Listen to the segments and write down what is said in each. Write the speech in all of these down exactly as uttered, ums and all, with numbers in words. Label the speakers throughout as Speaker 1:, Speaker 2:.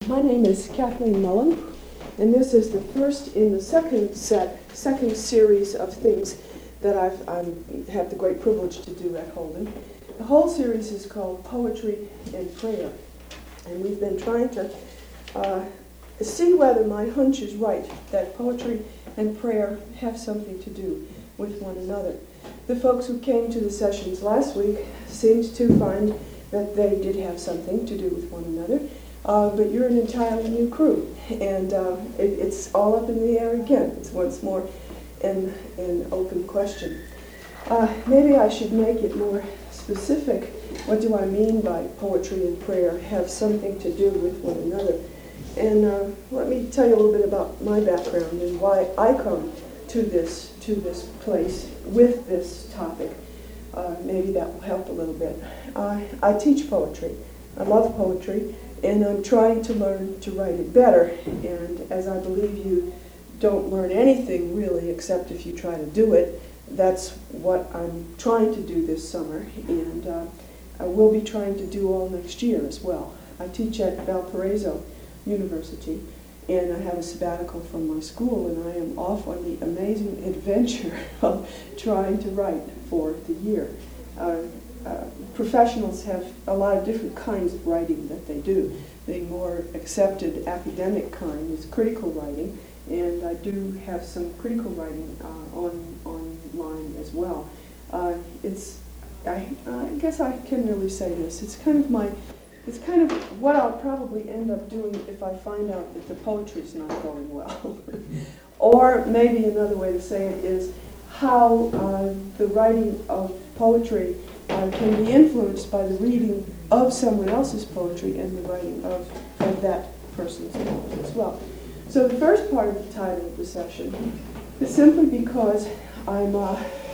Speaker 1: My name is Kathleen Mullen, and this is the first in the second set, second series of things that I've I have the great privilege to do at Holden. The whole series is called Poetry and Prayer, and we've been trying to uh, see whether my hunch is right, that poetry and prayer have something to do with one another. The folks who came to the sessions last week seemed to find that they did have something to do with one another. Uh, but you're an entirely new crew, and uh, it, it's all up in the air again. It's once more an, an open question. Uh, maybe I should make it more specific. What do I mean by poetry and prayer have something to do with one another? And uh, let me tell you a little bit about my background and why I come to this, to this place with this topic. Uh, maybe that will help a little bit. Uh, I teach poetry. I love poetry. And I'm trying to learn to write it better. And as I believe you don't learn anything really except if you try to do it, that's what I'm trying to do this summer. And uh, I will be trying to do all next year as well. I teach at Valparaiso University, and I have a sabbatical from my school, and I am off on the amazing adventure of trying to write for the year. Uh, Uh, professionals have a lot of different kinds of writing that they do. The more accepted academic kind is critical writing, and I do have some critical writing uh, on online as well. Uh, it's, I, I guess I can really say this. It's kind of my, it's kind of what I'll probably end up doing if I find out that the poetry's not going well. Or maybe another way to say it is how uh, the writing of poetry Uh, can be influenced by the reading of someone else's poetry and the writing of, of that person's poetry as well. So the first part of the title of the session is simply because I'm a,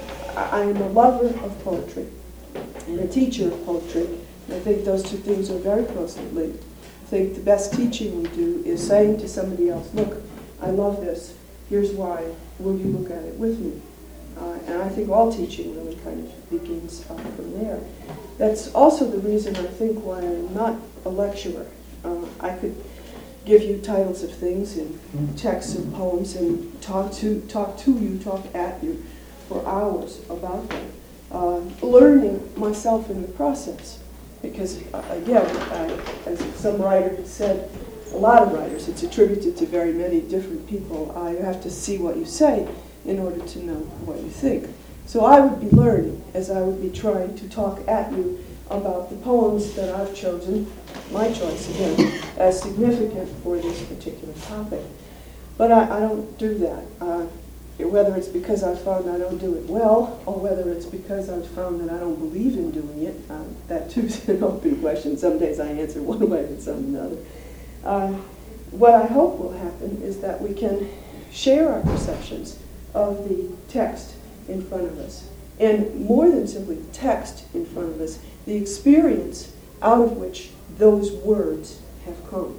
Speaker 1: I am a lover of poetry and a teacher of poetry. And I think those two things are very closely linked. I think the best teaching we do is saying to somebody else, look, I love this, here's why, will you look at it with me? Uh, and I think all teaching really kind of begins uh, from there. That's also the reason I think why I'm not a lecturer. Uh, I could give you titles of things and texts and poems and talk to talk to you, talk at you for hours about them, uh, learning myself in the process. Because uh, again, I, as some writer has said, a lot of writers, it's attributed to very many different people. I have to see what you say in order to know what you think. So I would be learning as I would be trying to talk at you about the poems that I've chosen, my choice again, as significant for this particular topic. But I, I don't do that. Uh, whether it's because I've found I don't do it well, or whether it's because I've found that I don't believe in doing it, uh, that too is an open question. Some days I answer one way and some another. Uh, what I hope will happen is that we can share our perceptions of the text in front of us. And more than simply the text in front of us, the experience out of which those words have come.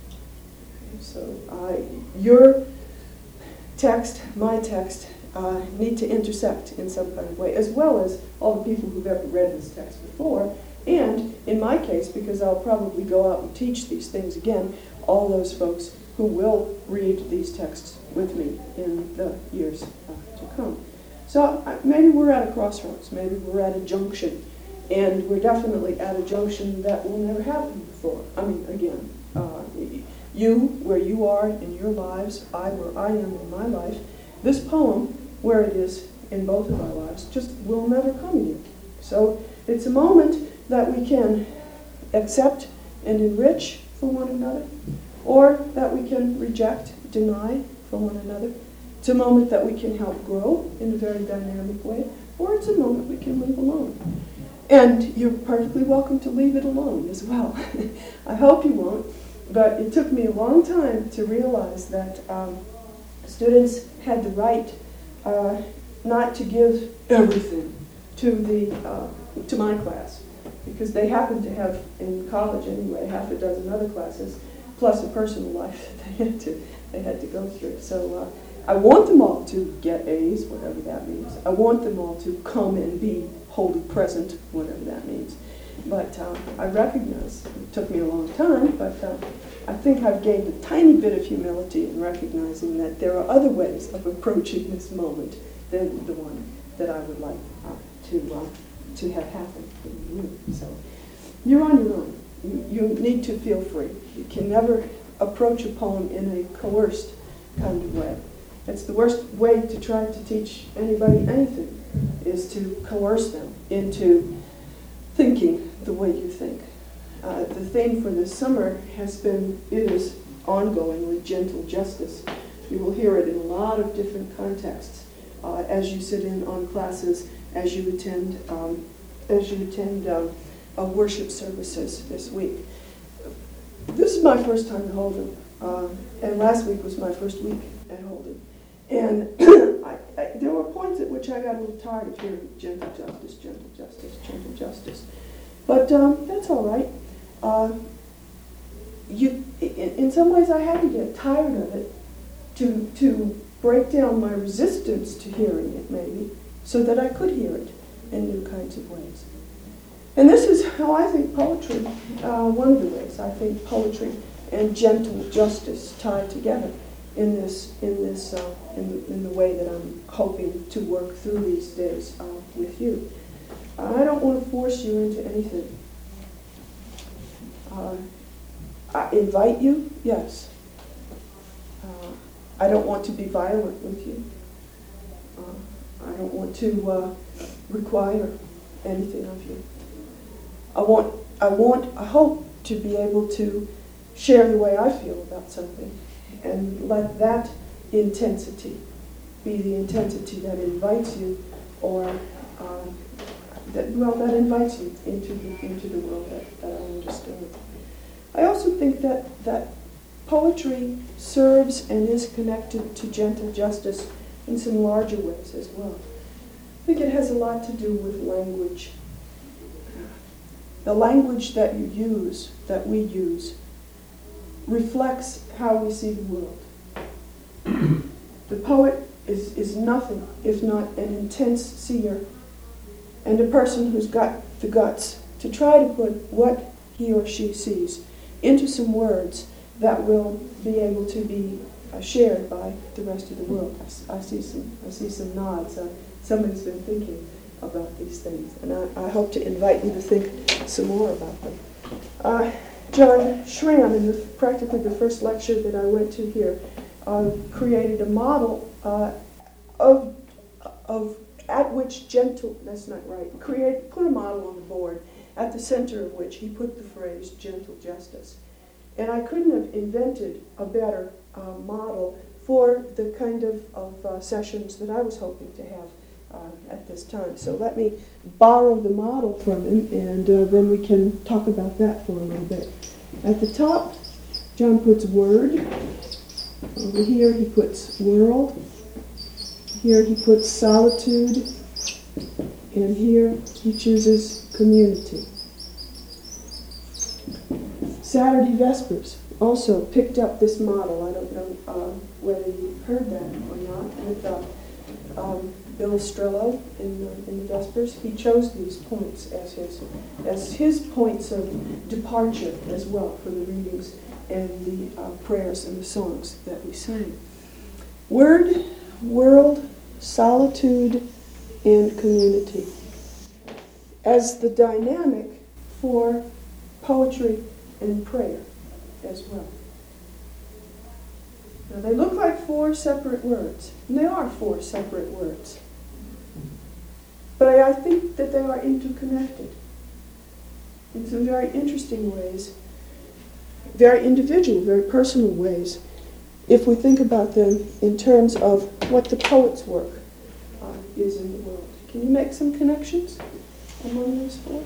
Speaker 1: So uh, your text, my text, uh, need to intersect in some kind of way, as well as all the people who've ever read this text before. And in my case, because I'll probably go out and teach these things again, all those folks who will read these texts with me in the years uh, to come. So uh, maybe we're at a crossroads, maybe we're at a junction, and we're definitely at a junction that will never happen before. I mean, again, uh, you, where you are in your lives, I, where I am in my life, this poem, where it is in both of our lives, just will never come here. So it's a moment that we can accept and enrich for one another, or that we can reject, deny for one another. It's a moment that we can help grow in a very dynamic way, or it's a moment we can leave alone. And you're perfectly welcome to leave it alone as well. I hope you won't, but it took me a long time to realize that um, students had the right uh, not to give everything to the uh, to my class, because they happened to have, in college anyway, half a dozen other classes, plus a personal life that they had to they had to go through. So uh, I want them all to get A's, whatever that means. I want them all to come and be wholly present, whatever that means. But uh, I recognize, it took me a long time, but uh, I think I've gained a tiny bit of humility in recognizing that there are other ways of approaching this moment than the one that I would like uh, to uh, to have happen for you. So you're on your own. You, you need to feel free. You can never approach a poem in a coerced kind of way. It's the worst way to try to teach anybody anything, is to coerce them into thinking the way you think. Uh, the theme for this summer has been, it is ongoingly, gentle justice. You will hear it in a lot of different contexts uh, as you sit in on classes, as you attend, um, as you attend um, uh, worship services this week. This is my first time at Holden, uh, and last week was my first week at Holden. And I, I, there were points at which I got a little tired of hearing gentle justice, gentle justice, gentle justice. But um, that's all right. Uh, you, in, in some ways, I had to get tired of it to to break down my resistance to hearing it, maybe, so that I could hear it in new kinds of ways. And this is how I think poetry, uh, one of the ways I think poetry and gentle justice tie together in this, in this, uh, in, the, in the way that I'm hoping to work through these days uh, with you. I don't want to force you into anything. Uh, I invite you, yes. Uh, I don't want to be violent with you. Uh, I don't want to uh, require anything of you. I want, I want, I hope to be able to share the way I feel about something, and let that intensity be the intensity that invites you, or um, that well, that invites you into the into the world that, that I understand. I also think that that poetry serves and is connected to gentle justice in some larger ways as well. I think it has a lot to do with language. The language that you use, that we use, reflects how we see the world. The poet is, is nothing if not an intense seer, and a person who's got the guts to try to put what he or she sees into some words that will be able to be uh, shared by the rest of the world. I, I see some I see some nods. Uh, somebody's been thinking about these things, and I, I hope to invite you to think some more about them. Uh, John Schramm, in the, practically the first lecture that I went to here, uh, created a model uh, of, of at which gentle, that's not right, create, put a model on the board at the center of which he put the phrase gentle justice. And I couldn't have invented a better uh, model for the kind of, of uh, sessions that I was hoping to have uh, at this time. So let me borrow the model from him, and uh, then we can talk about that for a little bit. At the top, John puts word. Over here he puts world. Here he puts solitude. And here he chooses community. Saturday Vespers also picked up this model. I don't know uh, whether you heard that or not, with uh, um, Bill Estrello in the, in the Vespers. He chose these points as his, as his points of departure as well for the readings and the uh, prayers and the songs that we sang. Word, world, solitude, and community as the dynamic for poetry and prayer as well. Now they look like four separate words, and they are four separate words. But I, I think that they are interconnected in some very interesting ways, very individual, very personal ways, if we think about them in terms of what the poet's work uh, is in the world. Can you make some connections among those four?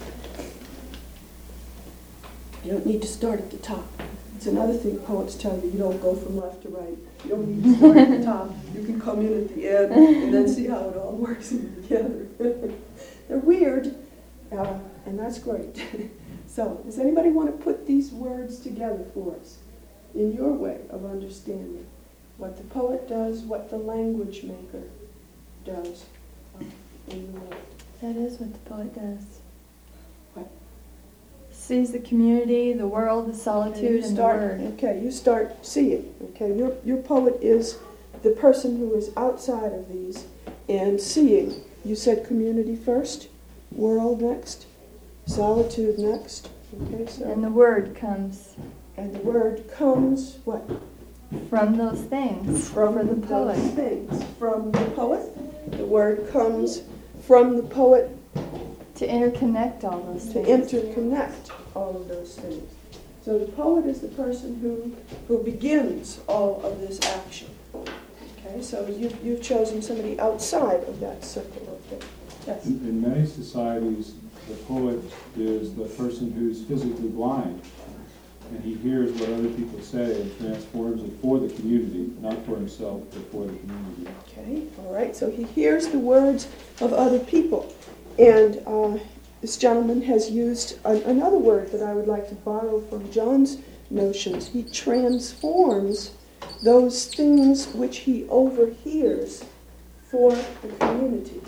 Speaker 1: You don't need to start at the top. It's another thing poets tell you, you don't go from left to right. You don't need to start at the top. You can come in at the end and then see how it all works together. They're weird, uh, and that's great. So, does anybody want to put these words together for us in your way of understanding what the poet does, what the language maker does uh, in the world?
Speaker 2: That is what the poet does.
Speaker 1: What?
Speaker 2: sees the community, the world, the solitude, and,
Speaker 1: start,
Speaker 2: the word.
Speaker 1: Okay, you start seeing. Okay, your your poet is the person who is outside of these and seeing. You said community first, world next, solitude next. Okay, so
Speaker 2: And the word comes
Speaker 1: and the word comes what?
Speaker 2: from those things.
Speaker 1: From
Speaker 2: for the
Speaker 1: those
Speaker 2: poet.
Speaker 1: things. From the poet. The word comes from the poet
Speaker 2: To interconnect all those
Speaker 1: to
Speaker 2: things.
Speaker 1: interconnect all of those things. So the poet is the person who who begins all of this action. Okay, so you, you've chosen somebody outside of that circle of things. Yes?
Speaker 3: In, in many societies, the poet is the person who's physically blind, and he hears what other people say and transforms it for the community, not for himself, but for the community.
Speaker 1: Okay, all right, so he hears the words of other people. And uh, this gentleman has used an, another word that I would like to borrow from John's notions. He transforms those things which he overhears for the community.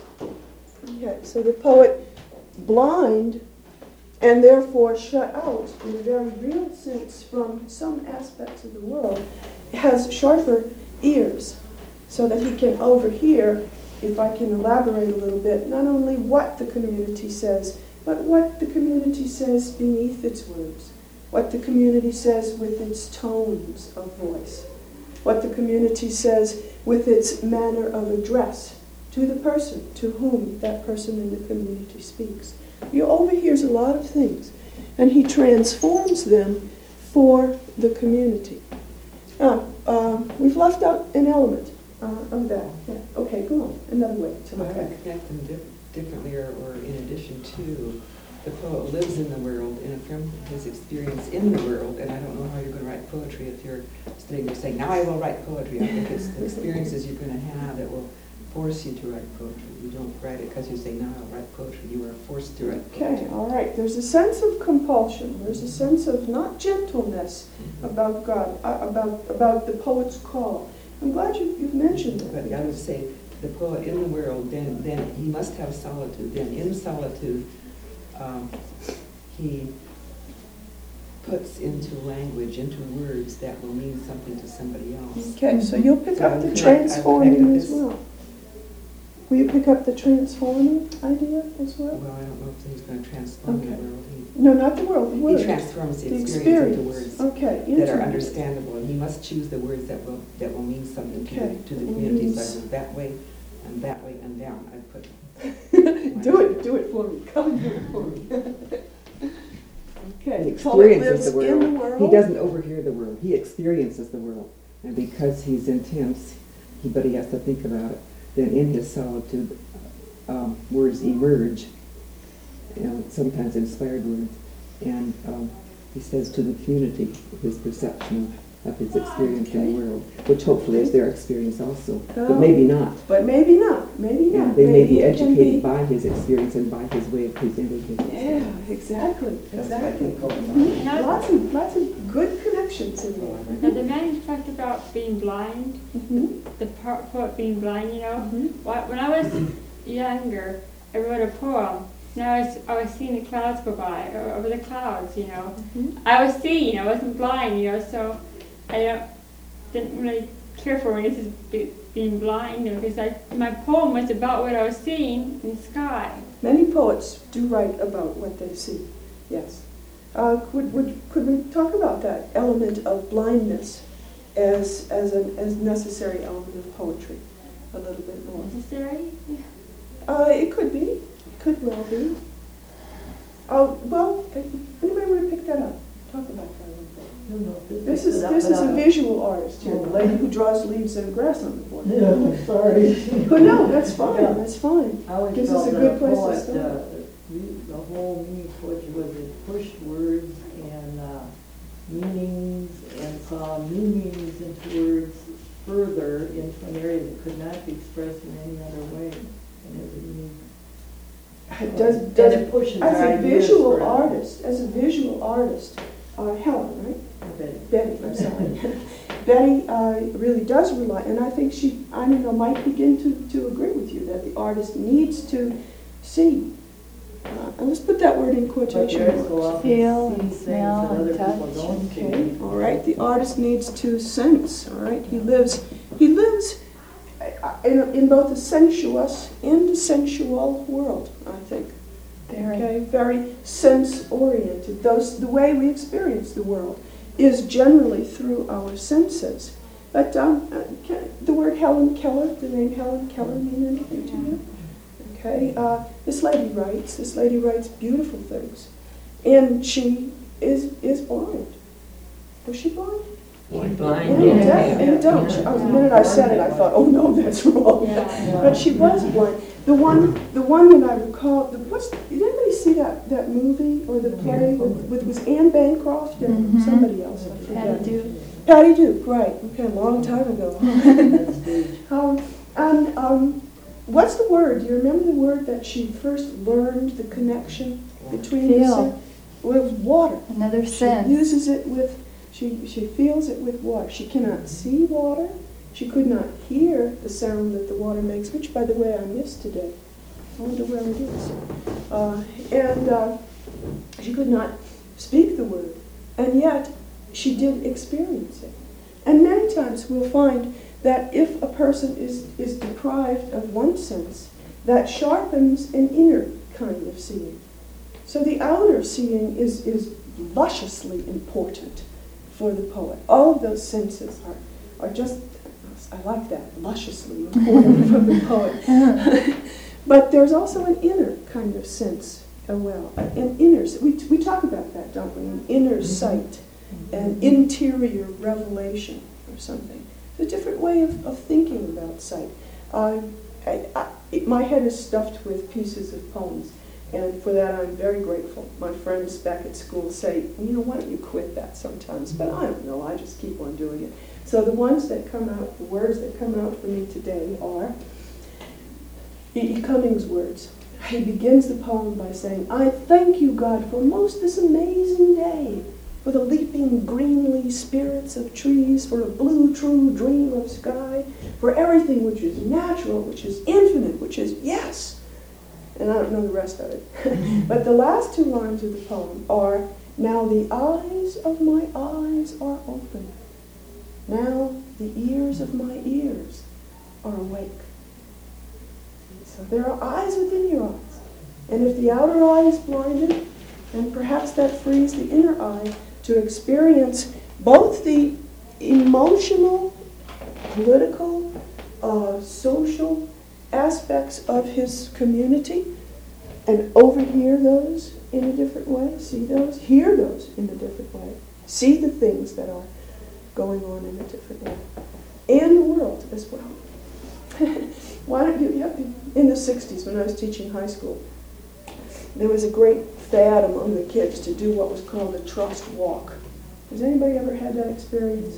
Speaker 1: Okay, so the poet, blind and therefore shut out in a very real sense from some aspects of the world, has sharper ears so that he can overhear, if I can elaborate a little bit, not only what the community says, but what the community says beneath its words, what the community says with its tones of voice, what the community says with its manner of address to the person to whom that person in the community speaks. He overhears a lot of things, and he transforms them for the community. Now, uh, we've left out an element uh, of that. Yeah. Okay, go on. Another way to
Speaker 4: I
Speaker 1: look at
Speaker 4: would
Speaker 1: it.
Speaker 4: connect them dif- differently, or, or in addition to, the poet lives in the world, and from his experience in the world, and I don't know how you're going to write poetry if you're sitting there saying, now I will write poetry. I think it's the experiences you're going to have that will force you to write poetry. You don't write it because you say, now I'll write poetry. You are forced to write
Speaker 1: Okay,
Speaker 4: poetry.
Speaker 1: all right. There's a sense of compulsion. There's a sense of not gentleness about God, uh, about about the poet's call. I'm glad you, you've mentioned that.
Speaker 4: But I would say, the poet in the world, then, then he must have solitude. Then in solitude, um, he puts into language, into words that will mean something to somebody else.
Speaker 1: Okay, so you'll pick
Speaker 4: So
Speaker 1: up
Speaker 4: I
Speaker 1: the
Speaker 4: would connect- I would
Speaker 1: transforming
Speaker 4: connect
Speaker 1: as
Speaker 4: this-
Speaker 1: well. Will you pick up the transforming idea as well?
Speaker 4: Well, I don't know if he's going to transform the
Speaker 1: Okay.
Speaker 4: world.
Speaker 1: No, not the world, the
Speaker 4: He,
Speaker 1: word.
Speaker 4: he transforms the
Speaker 1: The
Speaker 4: experience, into
Speaker 1: experience.
Speaker 4: words
Speaker 1: Okay,
Speaker 4: that are
Speaker 1: interesting.
Speaker 4: understandable, and he must choose the words that will that will mean something to,
Speaker 1: Okay.
Speaker 4: the, to the
Speaker 1: It
Speaker 4: community.
Speaker 1: means-
Speaker 4: So I went that way, and that way, and down. I put.
Speaker 1: Do it, do it for me. Come and do it for me. Okay,
Speaker 5: He
Speaker 1: the poet
Speaker 5: experiences
Speaker 1: lives
Speaker 5: the
Speaker 1: in
Speaker 5: world.
Speaker 1: the world.
Speaker 5: He doesn't overhear the world. He experiences the world. And because he's intense, he, but he has to think about it. Then in his solitude, um, words emerge, you know, sometimes inspired words. And um, he says to the community his perception of his experience in the world, which hopefully is their experience also,
Speaker 1: Oh.
Speaker 5: but maybe not.
Speaker 1: But maybe not, maybe not.
Speaker 5: And they may be
Speaker 1: Maybe it can
Speaker 5: educated
Speaker 1: be-
Speaker 5: by his experience and by his way of presenting his
Speaker 1: Yeah, exactly,
Speaker 4: That's what I
Speaker 1: exactly.
Speaker 4: think of.
Speaker 1: Mhm. Lots of, lots of good connections in there.
Speaker 6: Now, the man you talked about being blind,
Speaker 1: Mhm.
Speaker 6: the po- poet being blind, you know,
Speaker 1: Mhm.
Speaker 6: wh- when I was younger, I wrote a poem. And I was, I was seeing the clouds go by, o- over the clouds, you know.
Speaker 1: Mhm.
Speaker 6: I was seeing, I wasn't blind, you know, so I don't, didn't really care for when this is be, being blind, you know, because I, my poem was about what I was seeing in the sky.
Speaker 1: Many poets do write about what they see, yes. Uh, could, would, could we talk about that element of blindness as, as an as necessary element of poetry a little bit more?
Speaker 6: Necessary?
Speaker 1: Uh, it could be, it could well be. Oh, well, anybody want to pick that up? Talk about that a little bit.
Speaker 7: No, no,
Speaker 1: This is, this is a visual artist here, the lady who draws leaves and grass on the board.
Speaker 7: Yeah, I'm sorry.
Speaker 1: But no, that's fine, that's fine.
Speaker 7: I always
Speaker 1: Gives us
Speaker 7: felt
Speaker 1: a
Speaker 7: that
Speaker 1: good
Speaker 7: a
Speaker 1: place to
Speaker 7: poet,
Speaker 1: start.
Speaker 7: uh, re- the whole meaning of poetry was it pushed words and uh, meanings and saw new meanings into words further into an area that could not be expressed in any other way. And it would mean,
Speaker 1: It does,
Speaker 7: and
Speaker 1: does,
Speaker 7: it pushes
Speaker 1: as a
Speaker 7: ideas
Speaker 1: visual
Speaker 7: further.
Speaker 1: artist, as a visual artist, uh, Helen, right?
Speaker 7: Betty.
Speaker 1: Betty, I'm sorry. Betty uh, really does rely, and I think she, I don't know, might begin to, to agree with you that the artist needs to see Uh, and let's put that word in
Speaker 7: But
Speaker 1: quotation
Speaker 7: you also
Speaker 1: marks.
Speaker 7: often
Speaker 2: Feel
Speaker 7: see
Speaker 2: and
Speaker 7: things
Speaker 2: smell
Speaker 7: that
Speaker 2: and
Speaker 7: other
Speaker 2: touch
Speaker 7: people don't
Speaker 2: and-
Speaker 7: see.
Speaker 1: Okay, all right. The artist needs to sense. All right. He lives. He lives uh, in, in both a sensuous and a sensual world. I think.
Speaker 2: Very.
Speaker 1: Okay, very sense-oriented. Those the way we experience the world is generally through our senses. But um, uh, can, the word Helen Keller, the name Helen Keller, mean anything to you? Okay, uh, this lady writes. This lady writes beautiful things, and she is is blind. Was she blind?
Speaker 4: Blind.
Speaker 1: And
Speaker 7: Yeah.
Speaker 1: deaf and dumb. She- uh, The minute I said it, I thought, oh no, that's wrong.
Speaker 2: Yeah.
Speaker 1: But she was blind. The one, the one that I recall. The, what's? Did anybody see that that movie or the play with, with was Anne Bancroft and
Speaker 2: Mhm.
Speaker 1: somebody else? I
Speaker 2: Patty
Speaker 1: forget.
Speaker 2: Duke.
Speaker 1: Patty Duke, right? Okay, a long time ago.
Speaker 7: That stage.
Speaker 1: um, and um, what's the word? Do you remember the word that she first learned the connection between the
Speaker 2: Feel.
Speaker 1: sen- with water?
Speaker 2: Another
Speaker 1: She
Speaker 2: sense.
Speaker 1: uses it with. She she feels it with water. She cannot see water. She could not hear the sound that the water makes, which, by the way, I missed today. I wonder where it is. Uh, and uh, she could not speak the word, and yet she did experience it. And many times we'll find that if a person is, is deprived of one sense, that sharpens an inner kind of seeing. So the outer seeing is, is lusciously important for the poet. All of those senses are, are just, I like that, lusciously important for the poet. But there's also an inner kind of sense as well. An inner, we, we talk about that, don't we? An inner sight, an interior revelation or something. It's a different way of, of thinking about sight. Uh, I, I, it, my head is stuffed with pieces of poems, and for that I'm very grateful. My friends back at school say, you know, why don't you quit that sometimes? But I don't know, I just keep on doing it. So the ones that come out, the words that come out for me today are E. E. Cummings' words. He begins the poem by saying, I thank you, God, for most this amazing day, for the leaping greenly spirits of trees, for a blue true dream of sky, for everything which is natural, which is infinite, which is yes. And I don't know the rest of it. But the last two lines of the poem are, now the eyes of my eyes are open. Now the ears of my ears are awake. So there are eyes within your eyes. And if the outer eye is blinded, then perhaps that frees the inner eye to experience both the emotional, political, uh, social aspects of his community and overhear those in a different way, see those, hear those in a different way, see the things that are going on in a different way, and the world as well. Why don't you, yeah, in the sixties when I was teaching high school, there was a great fad among the kids to do what was called a trust walk. Has anybody ever had that experience?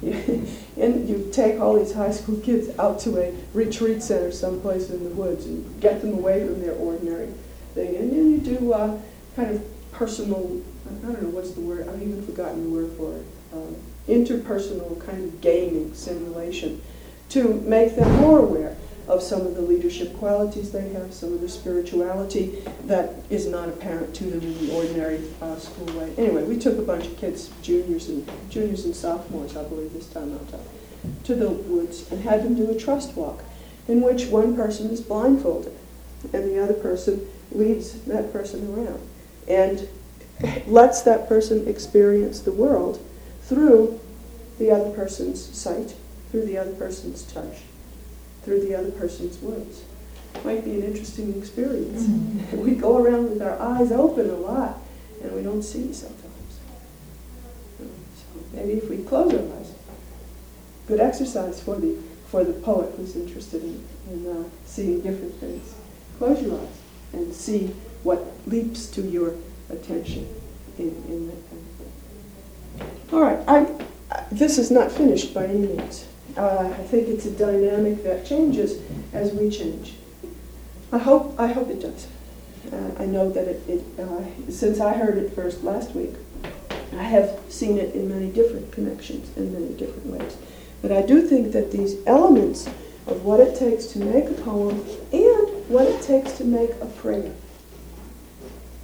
Speaker 1: And you take all these high school kids out to a retreat center someplace in the woods and get them away from their ordinary thing. And then you do uh, kind of personal, I don't know what's the word, I've even forgotten the word for it, um, interpersonal kind of gaming simulation to make them more aware of some of the leadership qualities they have, some of the spirituality that is not apparent to them in the ordinary uh, school way. Anyway, we took a bunch of kids, juniors and juniors and sophomores, I believe this time out, to the woods and had them do a trust walk in which one person is blindfolded and the other person leads that person around and lets that person experience the world through the other person's sight, through the other person's touch, through the other person's words. Might be an interesting experience. Mm-hmm. We go around with our eyes open a lot, and we don't see sometimes. So maybe if we close our eyes, good exercise for the for the poet who's interested in, in uh, seeing different things. Close your eyes and see what leaps to your attention in, in that kind of thing. All right, I, I, this is not finished by any means. Uh, I think it's a dynamic that changes as we change. I hope I hope it does. Uh, I know that it, it uh, since I heard it first last week, I have seen it in many different connections in many different ways. But I do think that these elements of what it takes to make a poem and what it takes to make a prayer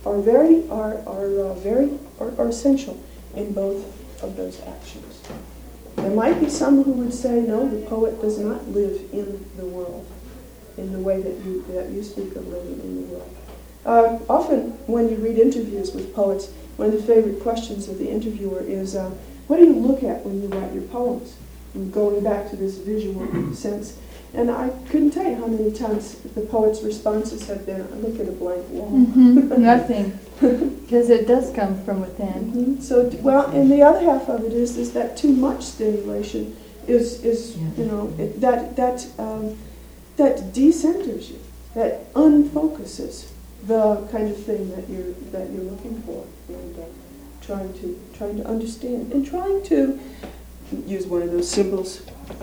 Speaker 1: are very are are uh, very are, are essential in both of those actions. There might be some who would say, no, the poet does not live in the world in the way that you that you speak of living in the world. Uh, often, when you read interviews with poets, one of the favorite questions of the interviewer is, uh, what do you look at when you write your poems? And going back to this visual sense. And I couldn't tell you how many times the poet's responses have been, I look at a blank wall.
Speaker 2: Mhm, nothing. Because it does come from within.
Speaker 1: Mhm. So, well, and the other half of it is, is that too much stimulation is, is you know, it, that, that, um, that decenters you, that unfocuses the kind of thing that you're, that you're looking for, and uh, trying to, trying to understand, and trying to use one of those symbols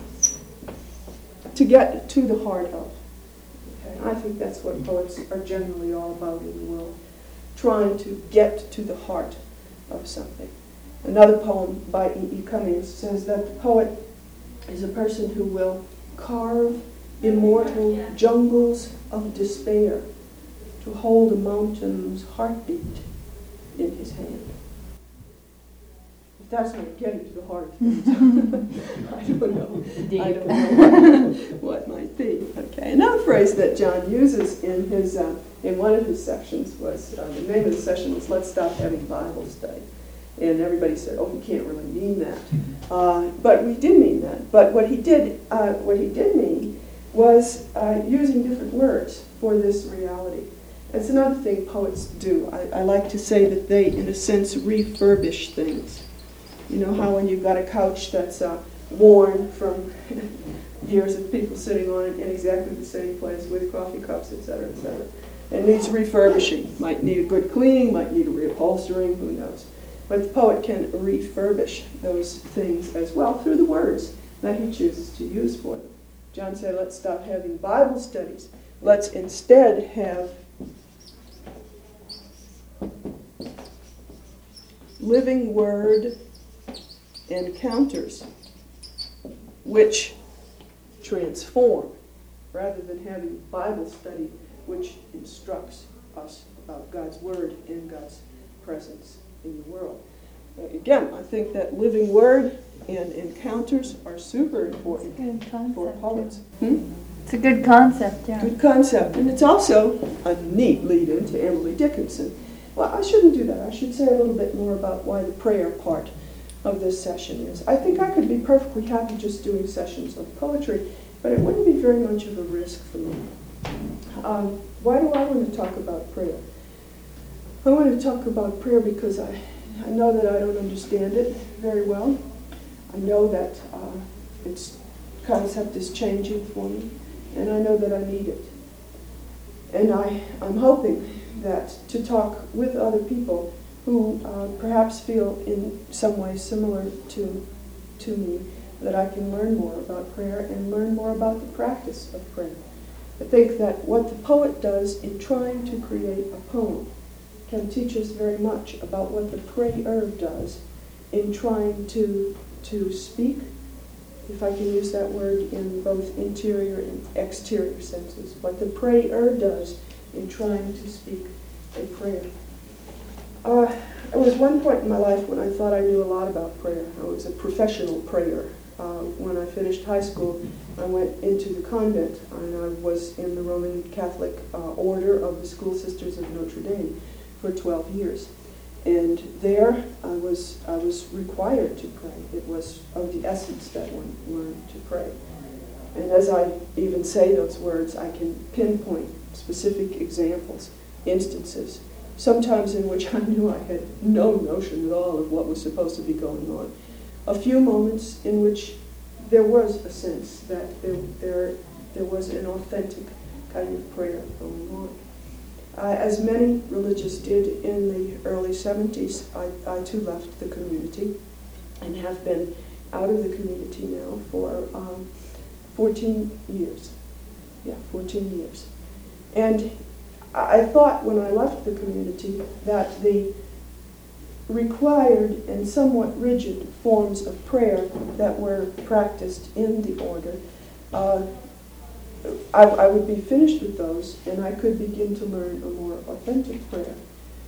Speaker 1: to get to the heart of. Okay? I think that's what poets are generally all about in the world, trying to get to the heart of something. Another poem by E E Cummings says that the poet is a person who will carve immortal jungles of despair to hold a mountain's heartbeat in his hand. If that's not getting to the heart of things, I don't know. I don't know what might be. Okay. Another phrase that John uses in his uh, in one of his sections was uh, the name of the session was "Let's Stop Having Bible Study," and everybody said, "Oh, you can't really mean that," uh, but we did mean that. But what he did, uh, what he did mean, was uh, using different words for this reality. It's another thing poets do. I, I like to say that they, in a sense, refurbish things. You know how when you've got a couch that's uh, worn from years of people sitting on it in exactly the same place with coffee cups, et cetera, et cetera. It needs refurbishing. Might need a good cleaning, might need a reupholstering, who knows. But the poet can refurbish those things as well through the words that he chooses to use for them. John said, let's stop having Bible studies. Let's instead have living word encounters which transform, rather than having Bible study which instructs us about God's word and God's presence in the world. Uh, again, I think that living word and encounters are super important
Speaker 2: Good concept.
Speaker 1: for poets.
Speaker 2: Yeah.
Speaker 1: Hmm?
Speaker 2: It's a good concept, yeah.
Speaker 1: Good concept. And it's also a neat lead-in to Emily Dickinson. Well, I shouldn't do that. I should say a little bit more about why the prayer part of this session is. I think I could be perfectly happy just doing sessions of poetry, but it wouldn't be very much of a risk for me. Um, why do I want to talk about prayer? I want to talk about prayer because I, I know that I don't understand it very well. I know that uh, its concept is changing for me, and I know that I need it. And I, I'm hoping that to talk with other people who uh, perhaps feel in some way similar to, to me, that I can learn more about prayer and learn more about the practice of prayer. I think that what the poet does in trying to create a poem can teach us very much about what the prayer does in trying to, to speak, if I can use that word in both interior and exterior senses, what the prayer does in trying to speak a prayer. Uh, there was one point in my life when I thought I knew a lot about prayer. I was a professional prayer. Uh, when I finished high school, I went into the convent, and I was in the Roman Catholic uh, Order of the School Sisters of Notre Dame for twelve years. And there I was, I was required to pray. It was of the essence that one learned to pray. And as I even say those words, I can pinpoint specific examples, instances, sometimes in which I knew I had no notion at all of what was supposed to be going on. A few moments in which there was a sense that there, there, there was an authentic kind of prayer going on. Uh, as many religious did in the early seventies, I, I too left the community and have been out of the community now for um, fourteen years. Yeah, fourteen years. And I thought when I left the community that the required and somewhat rigid forms of prayer that were practiced in the order, uh, I, I would be finished with those and I could begin to learn a more authentic prayer.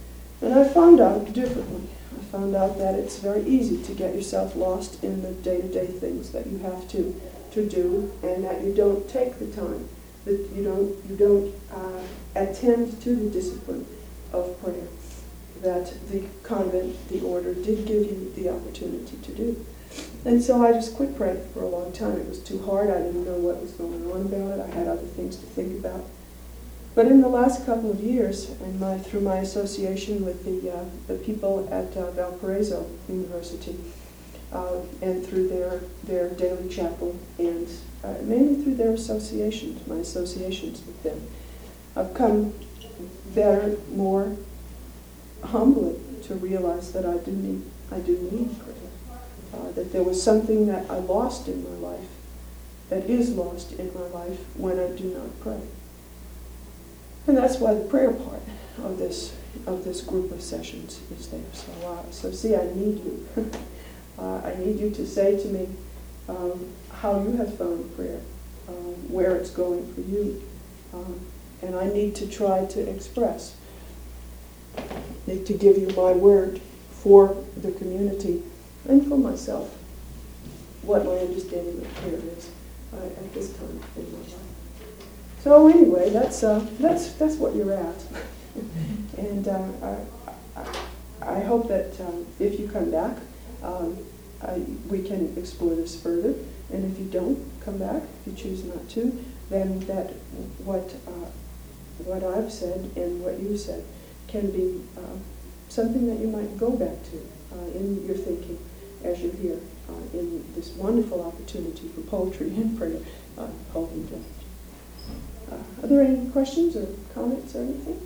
Speaker 1: And I found out differently. I found out that it's very easy to get yourself lost in the day-to-day things that you have to, to do, and that you don't take the time, that you don't, you don't uh, attend to the discipline of prayer that the convent, the order, did give you the opportunity to do. And so I just quit praying for a long time. It was too hard. I didn't know what was going on about it. I had other things to think about. But in the last couple of years, and my, through my association with the, uh, the people at uh, Valparaiso University, uh, and through their, their daily chapel, and uh, mainly through their associations, my associations with them, I've come better, more humbly to realize that I do need, I do need prayer. Uh, that there was something that I lost in my life, that is lost in my life when I do not pray. And that's why the prayer part of this of this group of sessions is there. So, uh, so see, I need you. uh, I need you to say to me um, how you have found prayer, um, where it's going for you, um, and I need to try to express, need to give you my word for the community and for myself, what my understanding of prayer is uh, at this time in my life. So anyway, that's uh, that's that's what you're at, and uh, I, I, I hope that um, if you come back, um, I, we can explore this further. And if you don't come back, if you choose not to, then that what uh, what I've said and what you said can be uh, something that you might go back to uh, in your thinking as you're here uh, in this wonderful opportunity for poetry and prayer uh, Holden Village. Uh, are there any questions or comments or anything?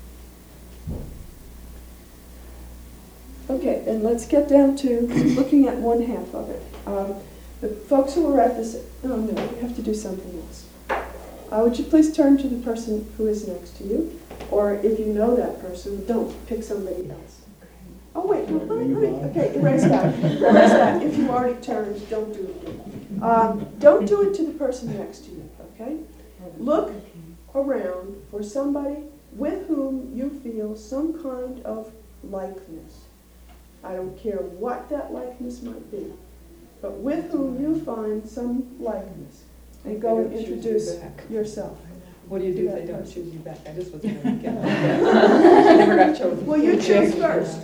Speaker 1: Okay, then let's get down to looking at one half of it. Um, the folks who are at this, oh no, we have to do something else. Uh, would you please turn to the person who is next to you? Or if you know that person, don't pick somebody else. Oh wait, no, let me, let me, okay, erase that. Erase that. If you already turned, don't do it. Um, don't do it to the person next to you, okay? Look around for somebody with whom you feel some kind of likeness. I don't care what that likeness might be, but with whom you find some likeness. And go and introduce yourself.
Speaker 4: What do you do if they don't choose you back? I just was going to get I never got chosen.
Speaker 1: Well, you choose first.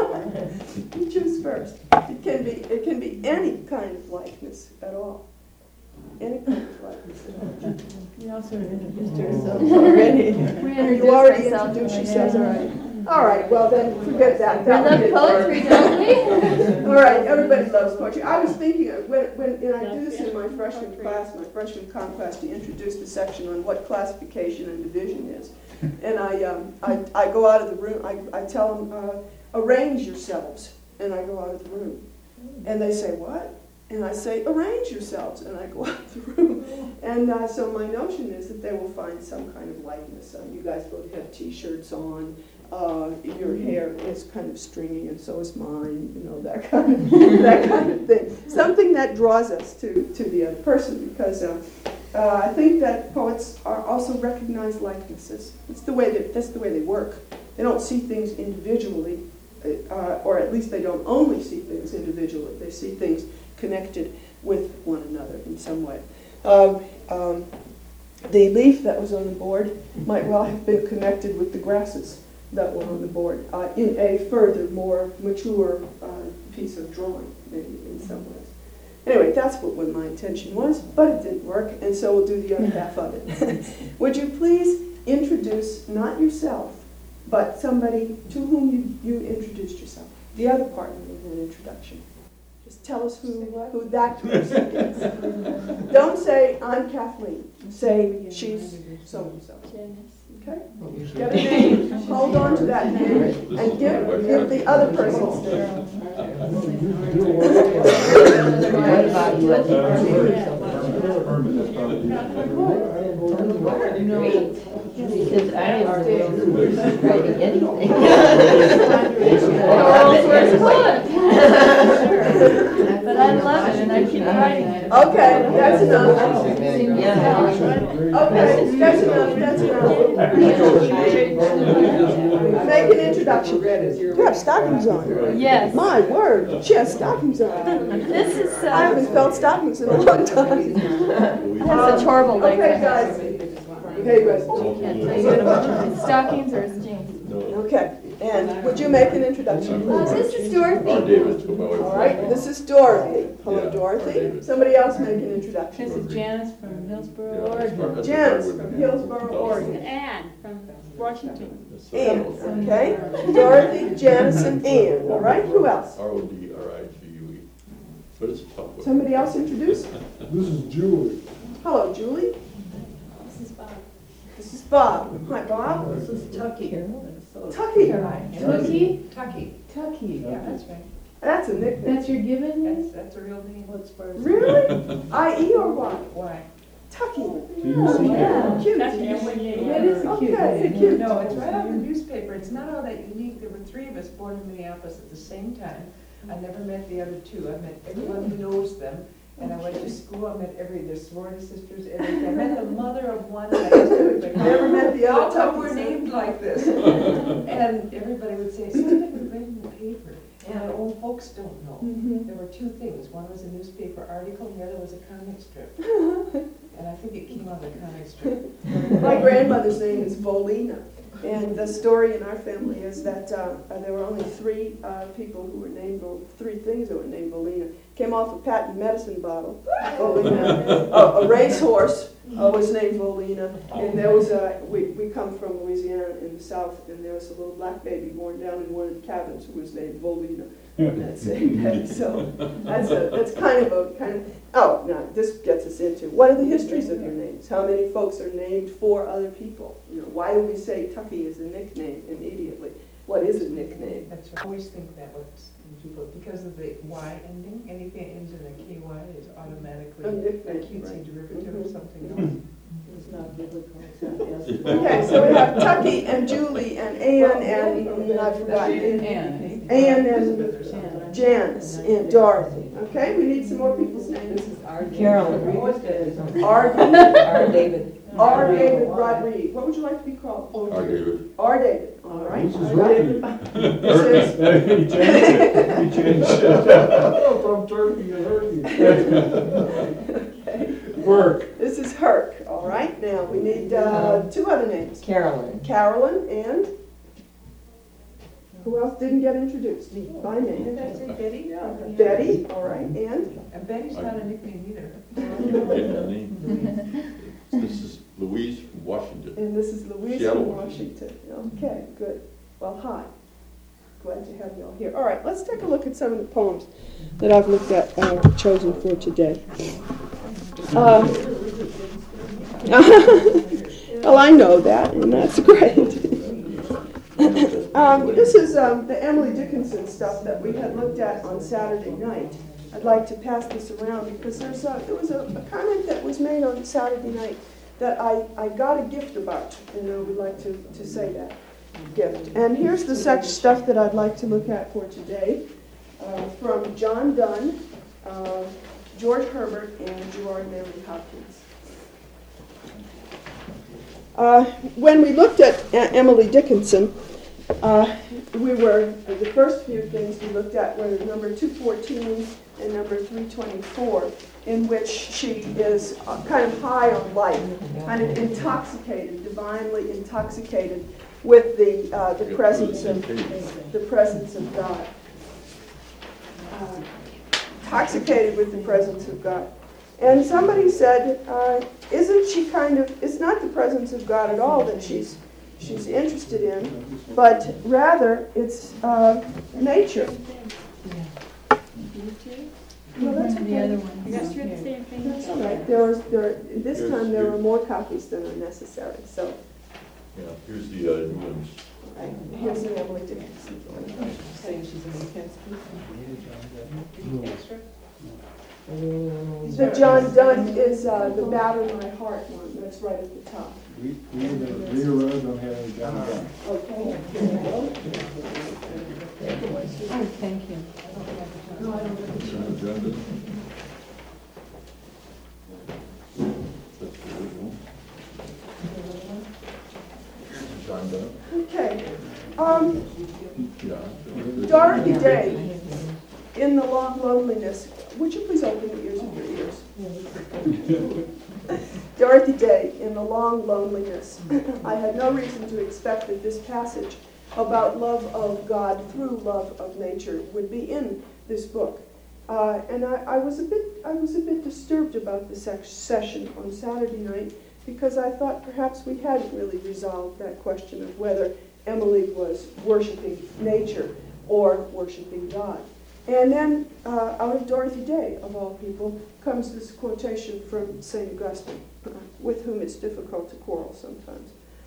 Speaker 1: You choose first. It can be it can be any kind of likeness at all. Any kind of likeness at all.
Speaker 2: We also introduced ourselves already.
Speaker 1: Already.
Speaker 2: We introduced
Speaker 1: You already
Speaker 2: ourselves
Speaker 1: introduced
Speaker 2: already.
Speaker 1: yourselves already. All right, well then forget that.
Speaker 2: We
Speaker 1: That
Speaker 2: love
Speaker 1: one didn't
Speaker 2: poetry,
Speaker 1: work.
Speaker 2: don't we?
Speaker 1: All right, everybody loves poetry. I was thinking, of when, when and I do this in my freshman class, my freshman comm class, to introduce the section on what classification and division is. And I, um, I, I go out of the room, I, I tell them, uh, arrange yourselves, and I go out of the room. And they say, what? And I say, arrange yourselves, and I go out of the room. And uh, so my notion is that they will find some kind of likeness. Uh, you guys both have T-shirts on. Uh, your hair is kind of stringy, and so is mine. You know, that kind of that kind of thing. Something that draws us to to the other person, because uh, uh, I think that poets are also recognize likenesses. It's the way that that's the way they work. They don't see things individually, uh, or at least they don't only see things individually. They see things connected with one another in some way. Um, um, the leaf that was on the board might well have been connected with the grasses that were on the board uh, in a further, more mature uh, piece of drawing, maybe in some ways. Anyway, that's what, what my intention was, but it didn't work, and so we'll do the other half of it. Would you please introduce, not yourself, but somebody to whom you, you introduced yourself? The other part of an introduction. Just tell us who, who that person is. Don't say, I'm Kathleen. Say, she's so-and-so. Okay? Get a name, hold on to that name, and give, give the other person's name.
Speaker 8: Because I am writing anything.
Speaker 2: But I I love it, and I keep writing it.
Speaker 1: Okay, that's enough.
Speaker 8: Yeah.
Speaker 1: Okay, that's enough, that's enough. Make an introduction. You have stockings on.
Speaker 2: Yes.
Speaker 1: My word, she has stockings on.
Speaker 2: This is,
Speaker 1: I
Speaker 2: uh,
Speaker 1: haven't felt stockings in a long time.
Speaker 2: has such horrible legs.
Speaker 1: Okay, guys. Hey, guys.
Speaker 2: Stockings or jeans?
Speaker 1: Okay, and would you make an introduction?
Speaker 2: Uh, this is Dorothy.
Speaker 9: David, my wife.
Speaker 1: All right, this is Dorothy. Hello,
Speaker 9: Yeah,
Speaker 1: Dorothy.
Speaker 9: David.
Speaker 1: Somebody else make an introduction.
Speaker 10: This is Janice from Hillsborough,
Speaker 9: Yeah, that's
Speaker 10: Oregon.
Speaker 9: right.
Speaker 1: Janice from Hillsborough, Oregon.
Speaker 6: Anne from Washington.
Speaker 1: Ann, okay? Dorothy, Janice, and Ann, all right? Who else?
Speaker 9: R O D R I G U E. But it's a tough one.
Speaker 1: Somebody else introduce?
Speaker 3: This is Julie.
Speaker 1: Hello, Julie.
Speaker 6: This is Bob.
Speaker 1: This is Bob. Hi, Bob.
Speaker 7: This is Tucky.
Speaker 1: Tucky.
Speaker 10: Tucky?
Speaker 7: Tucky.
Speaker 10: Tucky, yeah, that's right.
Speaker 1: That's a nickname.
Speaker 10: That's your given name?
Speaker 7: That's, that's a real name. What's first?
Speaker 1: Really? I E or Y?
Speaker 7: Why?
Speaker 1: Tucky.
Speaker 3: T U C K.
Speaker 10: yeah.
Speaker 1: Cute.
Speaker 6: That's family name.
Speaker 10: That is a cute
Speaker 1: Okay,
Speaker 10: name.
Speaker 1: cute.
Speaker 11: No, it's right out of the newspaper. It's not all that unique. There were three of us born in Minneapolis at the same time. I never met the other two. I met everyone who knows them. And I went to school. I met every, their sorority sisters, everything. I met the mother of one. And I asked everybody,
Speaker 1: Never met the
Speaker 11: how
Speaker 1: other
Speaker 11: come we're
Speaker 1: Tuckies.
Speaker 11: named like this? And everybody would say, something we read in the paper. And our old folks don't know.
Speaker 1: Mhm.
Speaker 11: There were two things. One was a newspaper article, and the other was a comic strip. And I think it came out of the comic strip.
Speaker 1: My grandmother's name is Volina. And the story in our family is that uh, there were only three uh, people who were named, or three things that were named Volina. Came off a patent medicine bottle, Volina. a, a racehorse uh, was named Volina. And there was a, we, we come from Louisiana in the south, and there was a little black baby born down in one of the cabins who was named Volina on that same day. So that's, a, that's kind of a, kind of, oh, now this gets us into, what are the histories of your names? How many folks are named for other people? You know, why do we say Tucky is a nickname immediately? What is a nickname?
Speaker 11: That's right. I always think that was people, because of the Y ending, anything that ends in a K Y is automatically
Speaker 1: A
Speaker 11: a
Speaker 1: nickname,
Speaker 11: cutesy
Speaker 1: right.
Speaker 11: derivative
Speaker 1: Mhm.
Speaker 11: of something else.
Speaker 7: It's not biblical, it's not yes.
Speaker 1: Okay, so we have Tucky and Julie and Ann and, and I've forgotten.
Speaker 10: Ann.
Speaker 1: Ann and Janice and Dorothy. Okay, we need some more people's names.
Speaker 4: This is R.
Speaker 8: Carolyn.
Speaker 1: R.
Speaker 4: R. David.
Speaker 1: R. David Rodriguez. What would you like to be called?
Speaker 9: R David.
Speaker 1: R. David. All right.
Speaker 3: This is
Speaker 1: R. David.
Speaker 3: Herky.
Speaker 1: This is
Speaker 3: He changed it. He changed it. From turkey to herky. Work.
Speaker 1: This is Herc. All right. Now we need uh, two other names.
Speaker 8: Carolyn.
Speaker 1: Carolyn and who else didn't get introduced by name?
Speaker 11: Did I say Betty? Yeah.
Speaker 1: Betty. All right. And
Speaker 11: And Betty's not a nickname either.
Speaker 9: This is Louise from Washington.
Speaker 1: and this is Louise
Speaker 9: Seattle,
Speaker 1: from Washington. Okay. Good. Well, hi. Glad to have you all here. All right. Let's take a look at some of the poems that I've looked at, uh, chosen for today. Uh, well, I know that, and that's great. um, this is um, the Emily Dickinson stuff that we had looked at on Saturday night. I'd like to pass this around because there's a, there was a, a comment that was made on Saturday night that I, I got a gift about, and I would like to, to say that gift. And here's the such stuff that I'd like to look at for today uh, from John Donne, uh, George Herbert, and Gerard Manley Hopkins. Uh, when we looked at A- Emily Dickinson, uh, we were, uh, the first few things we looked at were number two fourteen and number three twenty-four, in which she is uh, kind of high on life, kind of intoxicated, divinely intoxicated with the uh, the presence of the presence of God. Uh, intoxicated with the presence of God. And somebody said, uh, isn't she kind of, it's not the presence of God at all that she's she's interested in, but rather it's uh, nature. Well, that's
Speaker 2: The
Speaker 1: okay.
Speaker 2: other one.
Speaker 6: I guess you're the same thing.
Speaker 1: That's all right. There was, there, this time there were more copies than are necessary, so.
Speaker 9: Yeah, here's the uh, new ones.
Speaker 1: All right, here's the Emily Dickinson.
Speaker 4: Saying she's an intense person. Extra?
Speaker 1: The John Donne is uh, the Batter My Heart one, that's right at the top.
Speaker 3: We, we, the Rio Road don't have any John Donne.
Speaker 1: Okay.
Speaker 8: Oh, thank you.
Speaker 9: Consent agenda. That's the original. John Doe?
Speaker 1: Okay. Um,
Speaker 9: Yeah.
Speaker 1: Dorothy Day, in the long loneliness. Would you please open the ears of your ears? Dorothy Day, in the long loneliness. I had no reason to expect that this passage about love of God through love of nature would be in this book. Uh, and I, I was a bit I was a bit disturbed about the sec- session on Saturday night, because I thought perhaps we hadn't really resolved that question of whether Emily was worshiping nature or worshiping God. And then uh, out of Dorothy Day, of all people, comes this quotation from Saint Augustine, uh, with whom it's difficult to quarrel sometimes.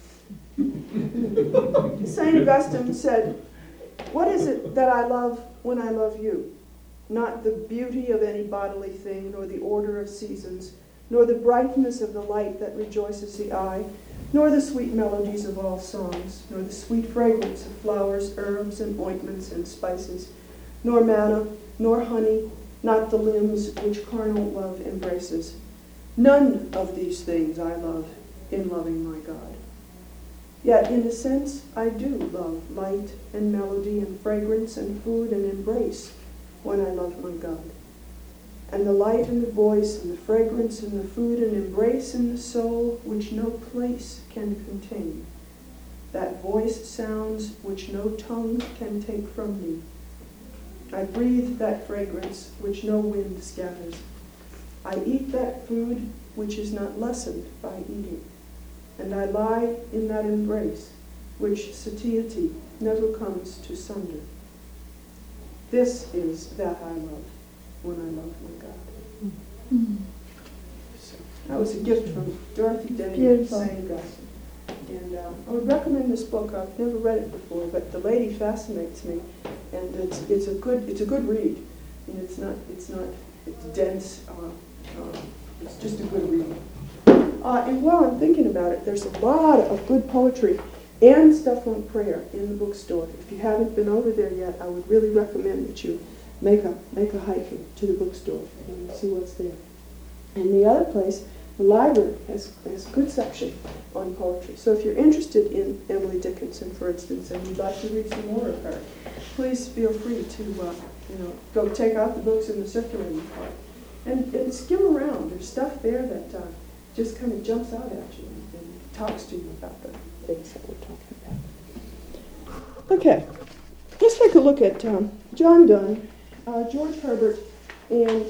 Speaker 1: Saint Augustine said, "What is it that I love when I love you? Not the beauty of any bodily thing, nor the order of seasons, nor the brightness of the light that rejoices the eye, nor the sweet melodies of all songs, nor the sweet fragrance of flowers, herbs, and ointments, and spices, nor manna, nor honey, not the limbs which carnal love embraces. None of these things I love in loving my God. Yet, in a sense, I do love light and melody and fragrance and food and embrace when I love my God. And the light and the voice and the fragrance and the food and embrace in the soul which no place can contain. That voice sounds which no tongue can take from me. I breathe that fragrance which no wind scatters. I eat that food which is not lessened by eating. And I lie in that embrace which satiety never comes to sunder. This is that I love when I love my God."
Speaker 2: Mm.
Speaker 1: So, that was a gift from Dorothy Day and
Speaker 2: Beautiful.
Speaker 1: Saint Augustine. And uh, I would recommend this book. I've never read it before, but the lady fascinates me, and it's it's a good it's a good read. And it's not it's not it's dense. Uh, uh, it's just a good read. Uh, and while I'm thinking about it, there's a lot of good poetry and stuff on prayer in the bookstore. If you haven't been over there yet, I would really recommend that you make a make a hike to the bookstore and see what's there. And the other place, the library, has, has a good section on poetry. So if you're interested in Emily Dickinson, for instance, and you'd like to read some more of her, please feel free to uh, you know go take out the books in the circulating part and, and skim around. There's stuff there that uh, just kind of jumps out at you and, and talks to you about the things that we're talking about. Okay, let's take a look at um, John Donne, uh, George Herbert, and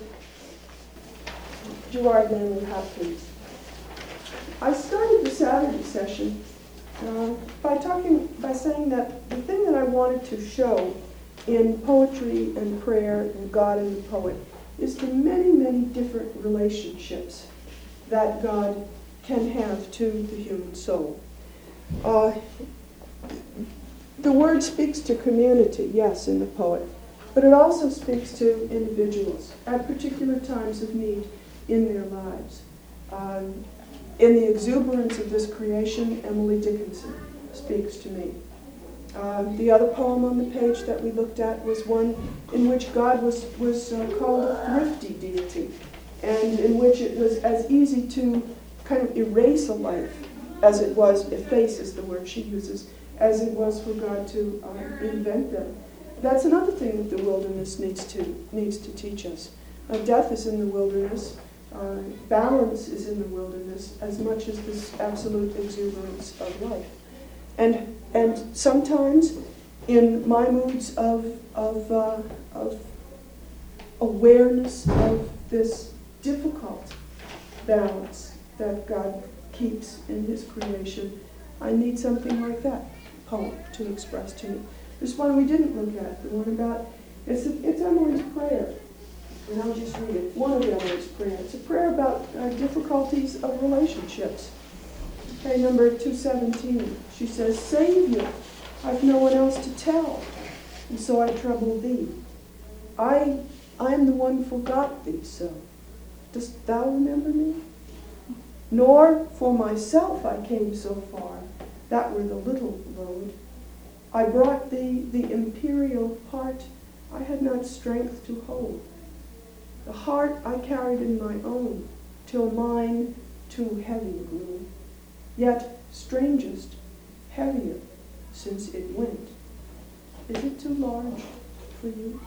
Speaker 1: Gerard Manley Hopkins. I started the Saturday session uh, by talking, by saying that the thing that I wanted to show in poetry and prayer and God and the poet is the many, many different relationships that God can have to the human soul. Uh, the word speaks to community, yes, in the poet, but it also speaks to individuals at particular times of need in their lives. Um, in the exuberance of this creation, Emily Dickinson speaks to me. Uh, the other poem on the page that we looked at was one in which God was, was uh, called a thrifty deity, and in which it was as easy to kind of erase a life as it was, efface is the word she uses, as it was for God to uh, invent them. That's another thing that the wilderness needs to needs to teach us. Uh, death is in the wilderness. Uh, balance is in the wilderness as much as this absolute exuberance of life. And and sometimes in my moods of of uh, of awareness of this difficult balance that God keeps in His creation, I need something like that poem to express to me. There's one we didn't look at, the one about it's a, it's Emily's prayer. And I'll just read it. One of Emily's prayer. It's a prayer about uh, difficulties of relationships. Okay, number two seventeen. She says, "Savior, I've no one else to tell, and so I trouble thee. I, I am the one forgot thee so. Dost thou remember me? Nor for myself I came so far. That were the little road. I brought thee the imperial heart I had not strength to hold. The heart I carried in my own, till mine too heavy grew. Yet, strangest, heavier since it went. Is it too large for you?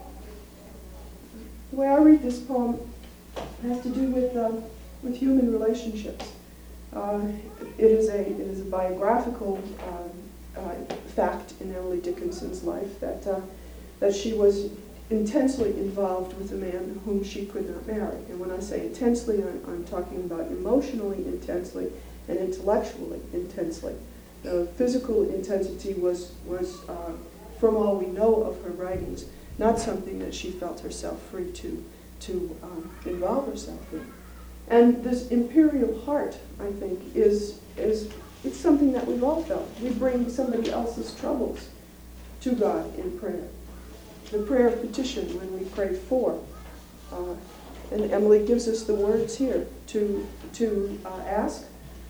Speaker 1: The way I read this poem has to do with uh, with human relationships. Uh, it is a it is a biographical uh, uh, fact in Emily Dickinson's life that uh, that she was intensely involved with a man whom she could not marry. And when I say intensely, I'm, I'm talking about emotionally intensely and intellectually intensely. The physical intensity was was uh, from all we know of her writings, not something that she felt herself free to to um, involve herself in. And this imperial heart, I think, is is it's something that we've all felt. We bring somebody else's troubles to God in prayer. The prayer of petition when we pray for. Uh, and Emily gives us the words here to, to uh, ask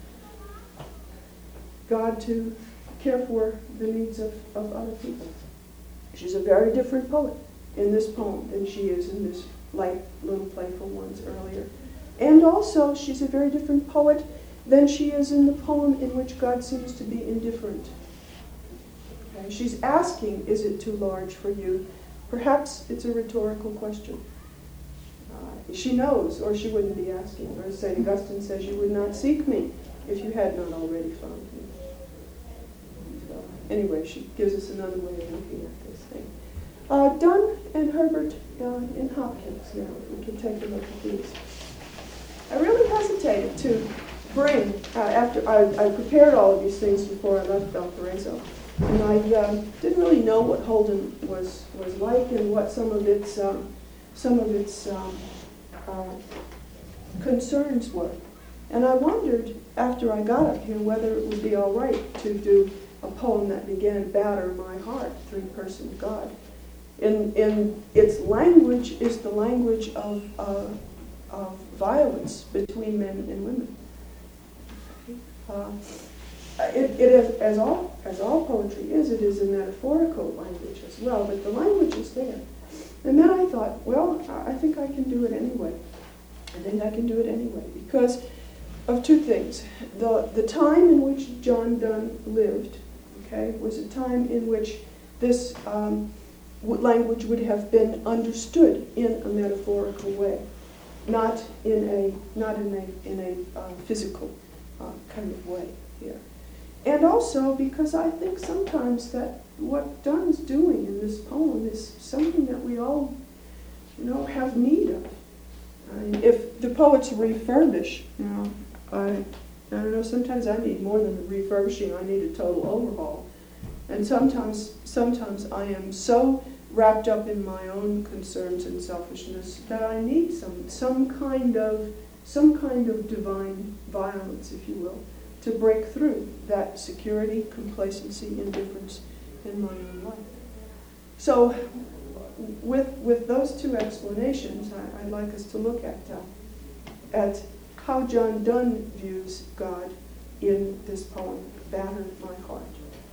Speaker 1: God to care for the needs of, of other people. She's a very different poet in this poem than she is in this light, little playful ones earlier. And also, she's a very different poet than she is in the poem in which God seems to be indifferent. Okay? She's asking, is it too large for you? Perhaps it's a rhetorical question. Uh, she knows, or she wouldn't be asking. Or as Saint Augustine says, you would not seek me if you had not already found me. So, anyway, she gives us another way of looking at this thing. Uh, Donne and Herbert uh, in Hopkins. Now, we can take a look at these. I really hesitated to bring, uh, after I, I prepared all of these things before I left Valparaiso, and I uh, didn't really know what Holden was was like and what some of its um, some of its um, uh, concerns were. And I wondered after I got up here whether it would be all right to do a poem that began "Batter my heart, three-person God." In in its language is the language of uh, of violence between men and women. Uh, it, it is, as all as all poetry is, it is a metaphorical language as well, but the language is there. And then I thought, well, I think I can do it anyway. I think I can do it anyway because of two things. The the time in which John Donne lived, okay, was a time in which this um, language would have been understood in a metaphorical way. Not in a not in a in a uh, physical uh, kind of way here, and also because I think sometimes that what Donne's doing in this poem is something that we all, you know, have need of. I mean, if the poets refurbish, you know, I I don't know. Sometimes I need more than refurbishing. I need a total overhaul, and sometimes sometimes I am so wrapped up in my own concerns and selfishness that I need some some kind of some kind of divine violence, if you will, to break through that security, complacency, indifference in my own life. So, with with those two explanations, I, I'd like us to look at uh, at how John Donne views God in this poem, "Batter My Heart."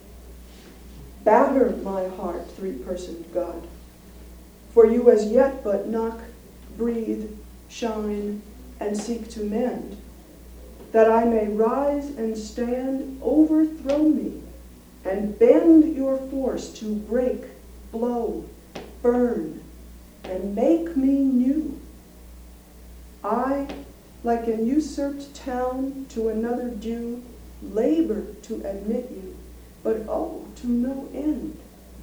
Speaker 1: Batter my heart, three-personed God, for you as yet but knock, breathe, shine, and seek to mend, that I may rise and stand, overthrow me, and bend your force to break, blow, burn, and make me new. I, like an usurped town to another due, labor to admit you, but oh, to no end.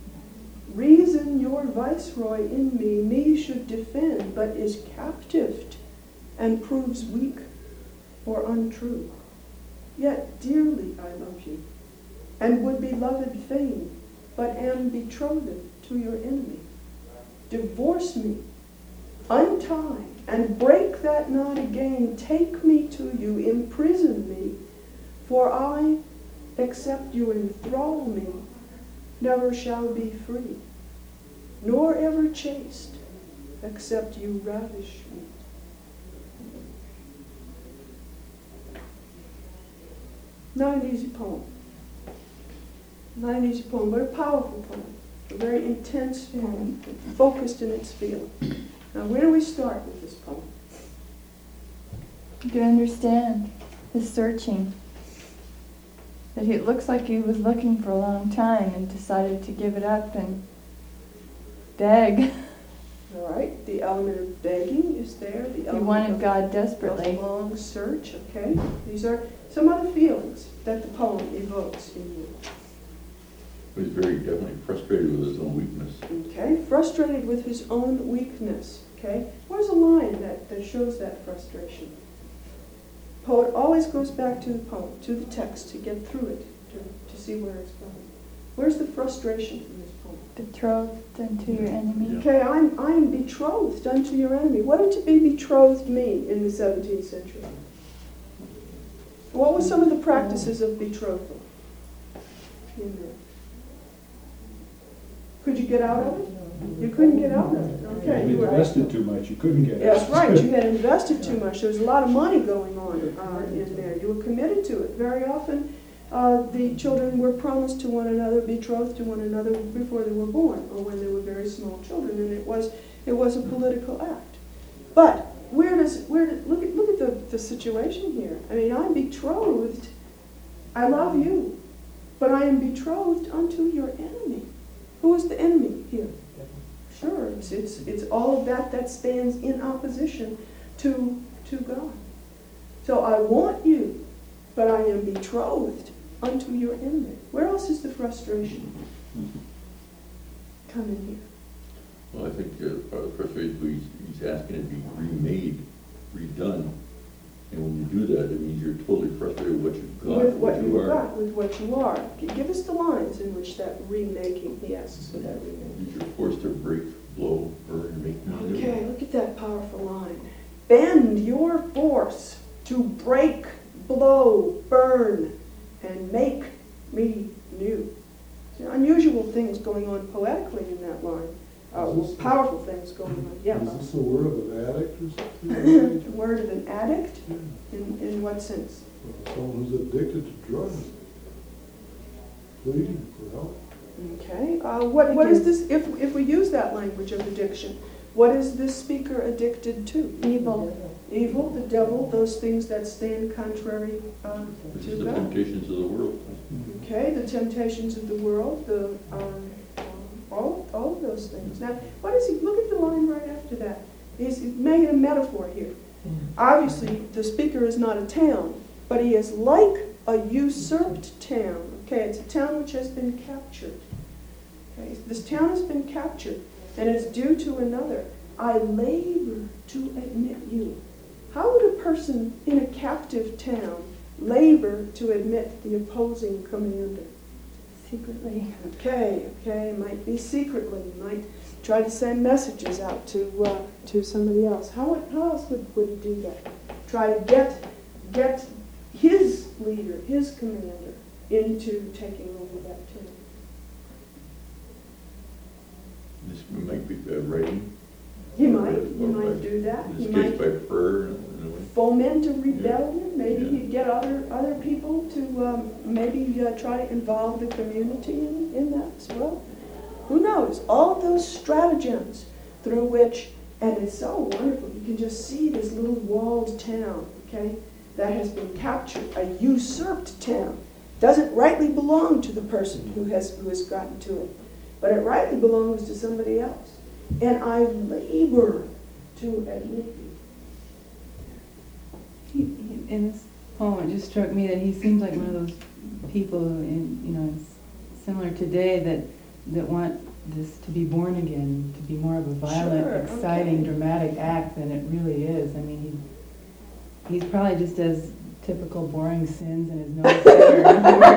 Speaker 1: Reason your viceroy in me, me should defend, but is captived and proves weak or untrue. Yet dearly I love you, and would be loved fain, but am betrothed to your enemy. Divorce me, untie, and break that knot again. Take me to you, imprison me, for I, except you enthrall me, never shall be free, nor ever chaste, except you ravish me. Not an easy poem. Not an easy poem, but a powerful poem. A very intense poem, focused in its feeling. Now, where do we start with this poem?
Speaker 2: You can understand his searching. That he, it looks like he was looking for a long time and decided to give it up and beg.
Speaker 1: All right, the element of begging is there. The
Speaker 2: He
Speaker 1: element
Speaker 2: wanted
Speaker 1: of,
Speaker 2: God
Speaker 1: of
Speaker 2: desperately.
Speaker 1: long search. Okay, these are some other feelings that the poem evokes in you.
Speaker 9: He's very definitely frustrated with his own weakness.
Speaker 1: Okay, frustrated with his own weakness. Okay, where's a line that, that shows that frustration? Poet always goes back to the poem, to the text, to get through it, to, to see where it's going. Where's the frustration in this poem?
Speaker 2: Betrothed unto your enemy.
Speaker 9: Yeah.
Speaker 1: Okay, I'm, I am betrothed unto your enemy. What did to be betrothed mean in the seventeenth century? What were some of the practices of betrothal in there? Could you get out of it? You couldn't get out of it. Okay, you
Speaker 3: You
Speaker 1: were.
Speaker 3: invested too much, you couldn't get it.
Speaker 1: That's right, you had invested too much. There was a lot of money going on uh, in there. You were committed to it. Very often, uh, the children were promised to one another, betrothed to one another before they were born, or when they were very small children, and it was it was a political act. But where does where does, look at look at the, the situation here. I mean, I'm betrothed. I love you, but I am betrothed unto your enemy. Who is the enemy here? Sure, it's, it's, it's all of that that stands in opposition to, to God. So I want you, but I am betrothed unto your enemy. Where else is the frustration? Come in here.
Speaker 9: Well, I think uh, part of the frustration is he's, he's asking it to be remade, redone. And when you do that, it means you're totally frustrated with what you've got,
Speaker 1: With what
Speaker 9: you
Speaker 1: you've
Speaker 9: are.
Speaker 1: got, with what you are. G- Give us the lines in which that remaking, he asks for that remaking.
Speaker 9: Means you're forced to break, blow, burn, and make new.
Speaker 1: Okay, look at that powerful line. Bend your force to break, blow, burn, and make me new. See, unusual things going on poetically in that line. Uh, powerful things going on. Yeah.
Speaker 12: Is this a word of an addict or something?
Speaker 1: The word of an addict? In, in what sense?
Speaker 12: Well, someone who's addicted to drugs, pleading for help.
Speaker 1: Okay. Uh, what, what is this, if, if we use that language of addiction, what is this speaker addicted to?
Speaker 2: Evil.
Speaker 1: Evil, the devil, those things that stand contrary uh,
Speaker 9: This
Speaker 1: to
Speaker 9: is the
Speaker 1: God.
Speaker 9: temptations of the world.
Speaker 1: Okay, the temptations of the world, the um, um, all, all of those things. Now, what is he? Look at the line right after that. He's making a metaphor here. Obviously, the speaker is not a town, but he is like a usurped town. Okay, it's a town which has been captured. Okay, this town has been captured, and it's due to another. I labor to admit you. How would a person in a captive town labor to admit the opposing commander?
Speaker 2: Secretly.
Speaker 1: Okay, okay, it might be secretly. You might try to send messages out to uh, to somebody else. How would, how else would, would he do that? Try to get get his leader, his commander, into taking over that town.
Speaker 9: This might be uh, writing.
Speaker 1: He
Speaker 9: or
Speaker 1: might,
Speaker 9: by-
Speaker 1: he
Speaker 9: or
Speaker 1: might
Speaker 9: by-
Speaker 1: do that.
Speaker 9: In
Speaker 1: He
Speaker 9: this case,
Speaker 1: might
Speaker 9: by prayer, in a way.
Speaker 1: foment a rebellion. Maybe
Speaker 9: Yeah.
Speaker 1: he'd get other other people to um, maybe uh, try to involve the community in, in that as well. Who knows? All of those stratagems through which, and it's so wonderful, you can just see this little walled town, okay, that has been captured, a usurped town. Doesn't rightly belong to the person who has who has gotten to it, but it rightly belongs to somebody else. And I labor to admit you.
Speaker 8: He, he, in this poem, it just struck me that he seems like one of those people, in, you know, s- similar today that that want this to be born again, to be more of a violent,
Speaker 1: Sure,
Speaker 8: exciting,
Speaker 1: okay.
Speaker 8: dramatic act than it really is. I mean, he, he's probably just as typical boring sins in his nose better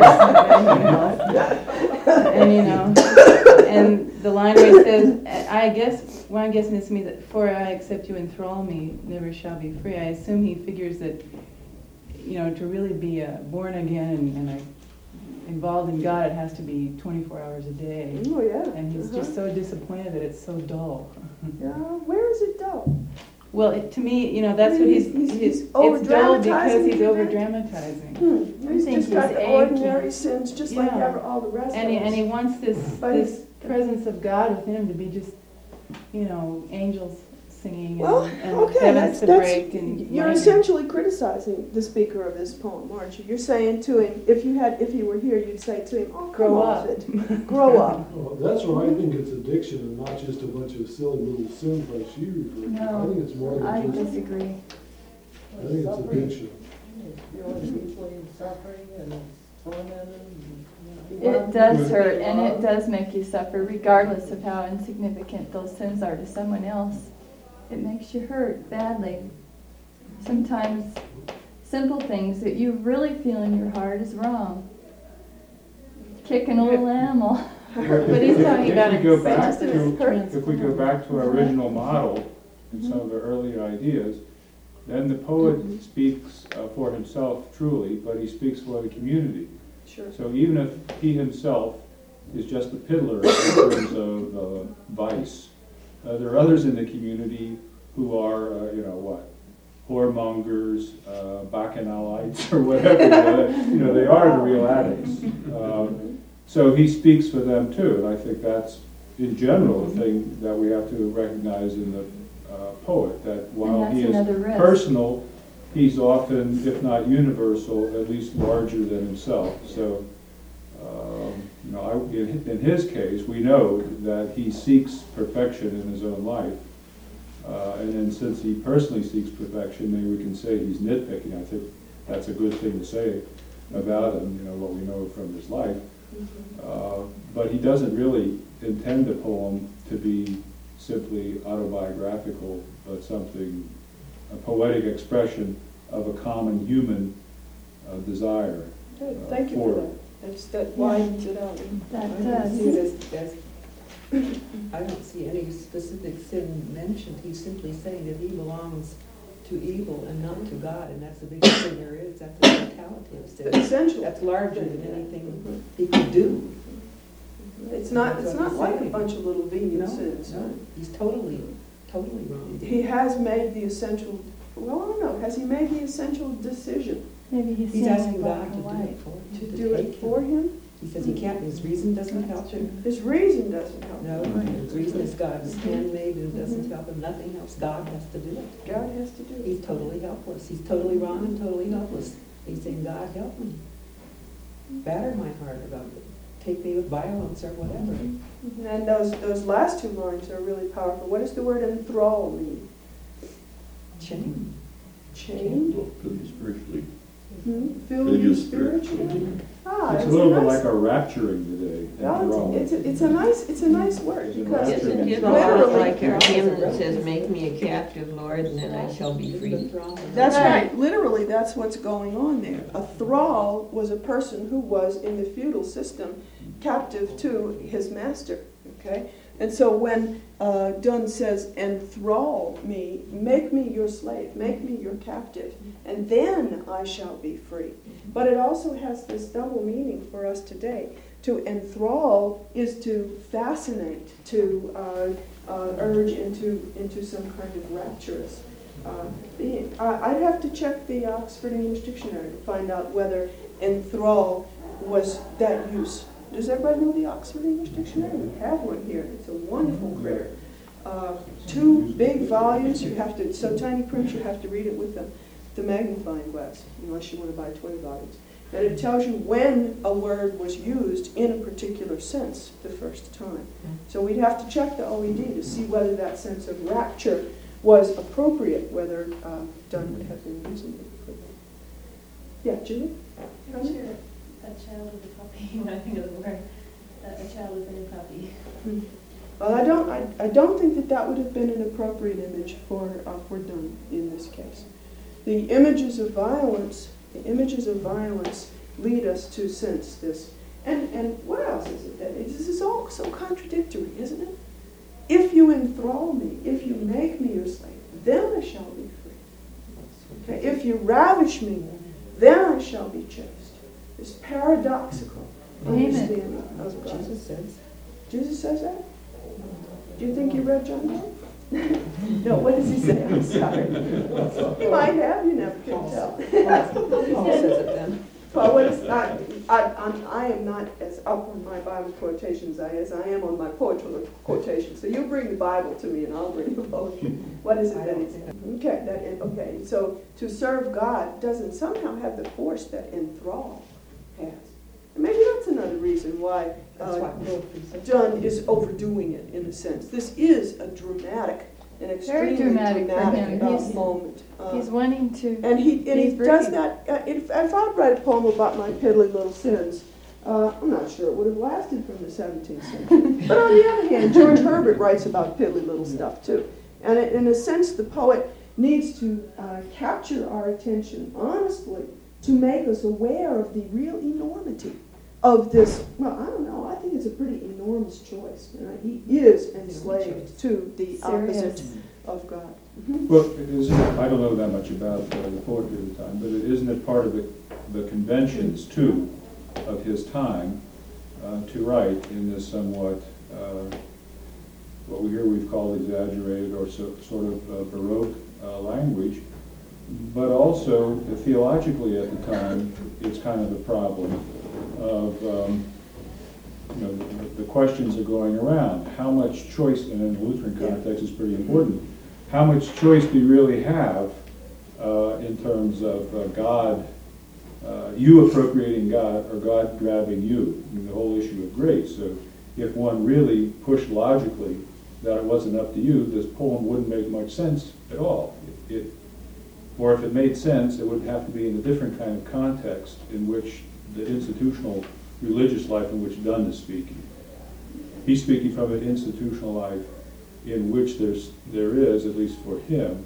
Speaker 8: and you know, and the line where he says, I guess, well, I'm guessing this means that for I accept you enthrall me, never shall be free. I assume he figures that, you know, to really be uh, born again and, and uh, involved in God, it has to be twenty-four hours a day.
Speaker 1: Oh, yeah.
Speaker 8: And he's
Speaker 1: uh-huh.
Speaker 8: just so disappointed that it's so dull.
Speaker 1: Yeah, where is it dull?
Speaker 8: Well, it, to me, you know, that's what he's,
Speaker 1: He's- he's-
Speaker 8: he's,
Speaker 1: he's
Speaker 8: it's dull because
Speaker 1: over-dramatizing,
Speaker 8: he's
Speaker 1: you think?
Speaker 8: over dramatizing.
Speaker 1: Hmm. He's
Speaker 2: think
Speaker 1: just got
Speaker 2: he's
Speaker 1: the ordinary
Speaker 2: aching.
Speaker 1: sins, just like
Speaker 8: Yeah.
Speaker 1: ever, all the rest
Speaker 8: And he,
Speaker 1: of
Speaker 8: and he
Speaker 1: us.
Speaker 8: wants this,
Speaker 1: But
Speaker 8: this
Speaker 1: it's-
Speaker 8: presence of God within him to be just, you know, angels singing
Speaker 1: Well,
Speaker 8: and, and
Speaker 1: okay,
Speaker 8: heavens
Speaker 1: that's,
Speaker 8: to
Speaker 1: that's,
Speaker 8: break and
Speaker 1: you're
Speaker 8: lightning.
Speaker 1: essentially criticizing the speaker of this poem, aren't you? You're saying to him, if you had, if he were here, you'd say to him, oh, come
Speaker 8: Grow
Speaker 1: off
Speaker 8: up.
Speaker 1: it. Grow up.
Speaker 12: Well, that's why I think it's addiction and not just a bunch of silly little sins like she referred to. I
Speaker 2: No,
Speaker 12: think it's more
Speaker 2: I
Speaker 12: than just,
Speaker 2: disagree.
Speaker 12: I think it's addiction.
Speaker 7: Feeling deeply in suffering and tormented and.
Speaker 2: It does hurt, and it does make you suffer, regardless of how insignificant those sins are to someone else. It makes you hurt badly. Sometimes simple things that you really feel in your heart is wrong. Kick an old animal.
Speaker 8: But he's talking about
Speaker 3: If we go back
Speaker 2: Just as
Speaker 3: to,
Speaker 2: hurts.
Speaker 3: if we go back to our original model and some of the early ideas, then the poet speaks uh, for himself truly, but he speaks for the community.
Speaker 1: Sure.
Speaker 3: So even if he himself is just a piddler in terms of uh, vice, uh, there are others in the community who are, uh, you know, what, whoremongers, uh, bacchanalites, or whatever. uh, you know, they are the real addicts. Um, so he speaks for them too, and I think that's, in general, a thing that we have to recognize in the uh, poet, that while
Speaker 2: And
Speaker 3: he
Speaker 2: that's
Speaker 3: is
Speaker 2: another risk.
Speaker 3: personal, he's often, if not universal, at least larger than himself. So, um, you know, I, in, in his case, we know that he seeks perfection in his own life. Uh, and then since he personally seeks perfection, maybe we can say he's nitpicking. I think that's a good thing to say about him, you know, what we know from his life. Uh, but he doesn't really intend the poem to be simply autobiographical, but something, a poetic expression of a common human uh, desire.
Speaker 1: Good,
Speaker 3: uh,
Speaker 1: thank you for that. That's, that widens it out.
Speaker 2: That
Speaker 4: I don't
Speaker 2: does.
Speaker 4: see it as, as, I don't see any specific sin mentioned. He's simply saying that he belongs to evil and not to God, and that's the biggest thing there is. That's the totality of sin.
Speaker 1: Essential.
Speaker 4: That's larger than anything he could do.
Speaker 1: It's not, it's
Speaker 4: That's what
Speaker 1: not
Speaker 4: he's
Speaker 1: like a
Speaker 4: saying.
Speaker 1: bunch of little
Speaker 4: No,
Speaker 1: venial sins.
Speaker 4: no, he's totally, totally wrong.
Speaker 1: He has made the essential, well, I don't know, has he made the essential decision
Speaker 2: Maybe he's
Speaker 4: He's
Speaker 2: saying
Speaker 4: asking
Speaker 2: black
Speaker 4: God to
Speaker 2: and
Speaker 4: do
Speaker 2: white.
Speaker 4: it for,
Speaker 1: to
Speaker 4: to
Speaker 1: do
Speaker 4: take
Speaker 1: it for
Speaker 4: him.
Speaker 1: him?
Speaker 4: He says he can't, his reason doesn't help him.
Speaker 1: His reason doesn't help
Speaker 4: No,
Speaker 1: him.
Speaker 4: his reason is God's handmade and it doesn't help him, nothing else. God has to do it.
Speaker 1: God has to do it.
Speaker 4: He's totally helpless. He's totally wrong and totally helpless. He's saying, God, help me. Batter my heart about it. Take me with violence or whatever.
Speaker 1: And those, those last two lines are really powerful. What does the word enthrall mean?
Speaker 4: Chain.
Speaker 1: Chain?
Speaker 9: Fill you spiritually.
Speaker 1: Hmm?
Speaker 9: Fill
Speaker 1: Fill you
Speaker 9: you
Speaker 1: spiritually?
Speaker 9: spiritually.
Speaker 1: Ah,
Speaker 3: It's
Speaker 1: it's
Speaker 3: a little
Speaker 1: a
Speaker 3: bit
Speaker 1: nice,
Speaker 3: like a rapturing today.
Speaker 1: well, it's, it's, a, it's a nice, it's a nice word
Speaker 3: It's a
Speaker 1: because
Speaker 3: nice word.
Speaker 1: it's
Speaker 3: It's a lot
Speaker 1: literally,
Speaker 10: like your hymn that says, "Make me a captive, Lord, and then I shall be free."
Speaker 1: that's right, literally that's what's going on there. A thrall was a person who was in the feudal system captive to his master, okay? And so when uh, Donne says, enthrall me, make me your slave, make me your captive, and then I shall be free. But it also has this double meaning for us today. To enthrall is to fascinate, to uh, uh, urge into, into some kind of rapturous uh, being. I, I'd have to check the Oxford English Dictionary to find out whether enthrall was that use. Does everybody know the Oxford English Dictionary? We have one here. It's a wonderful critter. Uh, two big volumes. You have to, it's so tiny print, you have to read it with the, the magnifying glass, unless you want to buy twenty volumes. And it tells you when a word was used in a particular sense the first time. So we'd have to check the O E D to see whether that sense of rapture was appropriate, whether uh, Donne would have been using it. Yeah, Julie?
Speaker 10: Picture a child with a puppy, when I think of the word, a a child with a new puppy.
Speaker 1: Well, I don't, I, I don't think that that would have been an appropriate image for, uh, for Donne in this case. The images of violence, the images of violence lead us to sense this. And, and what else is it? That this is all so contradictory, isn't it? If you enthrall me, if you make me your slave, then I shall be free. Okay? If you ravish me, then I shall be chaste. This paradoxical
Speaker 2: Amen.
Speaker 1: understanding of God.
Speaker 4: Jesus says.
Speaker 1: Jesus says that? Do you think you read John Donne? No, what does he say? I'm sorry. He might have, you never can tell.
Speaker 4: Paul says it then.
Speaker 1: Well, what is, I, I, I'm, I am not as up on my Bible quotations as I am on my poetry quotations. So you bring the Bible to me and I'll bring the poetry. What is it that he said? Okay, that, okay, so to serve God doesn't somehow have the force that enthrall has. And maybe that's another reason why
Speaker 4: That's
Speaker 1: uh,
Speaker 4: why.
Speaker 1: Dunn is overdoing it in a sense. This is a dramatic, an
Speaker 2: Very
Speaker 1: extremely
Speaker 2: dramatic for him.
Speaker 1: uh,
Speaker 2: He's-
Speaker 1: moment. Uh,
Speaker 2: He's wanting to.
Speaker 1: and he, and he
Speaker 2: He's
Speaker 1: does
Speaker 2: breaking.
Speaker 1: not, uh, if, if I'd write a poem about my piddly little sins, uh, I'm not sure it would have lasted from the seventeenth century. But on the other hand, George Herbert writes about piddly little stuff too. And it- in a sense, the poet needs to uh, capture our attention honestly to make us aware of the real enormity of this. Well, I don't know, I think it's a pretty enormous choice. You know, he is enslaved to the opposite
Speaker 2: Serious.
Speaker 1: of God.
Speaker 3: Well, it isn't, I don't know that much about uh, the poetry of the time, but it isn't it part of the, the conventions too of his time uh, to write in this somewhat, uh, what we here we've called exaggerated or so, sort of uh, Baroque uh, language, but also uh, theologically at the time, it's kind of a problem of, um, you know, the, the questions are going around. How much choice, and in the Lutheran context is pretty important, how much choice do you really have uh, in terms of uh, God, uh, you appropriating God or God grabbing you? I mean, the whole issue of grace. So if one really pushed logically that it wasn't up to you, this poem wouldn't make much sense at all. It, it, or if it made sense, it would have to be in a different kind of context in which the institutional religious life in which Donne is speaking. He's speaking from an institutional life in which there's, there is, at least for him,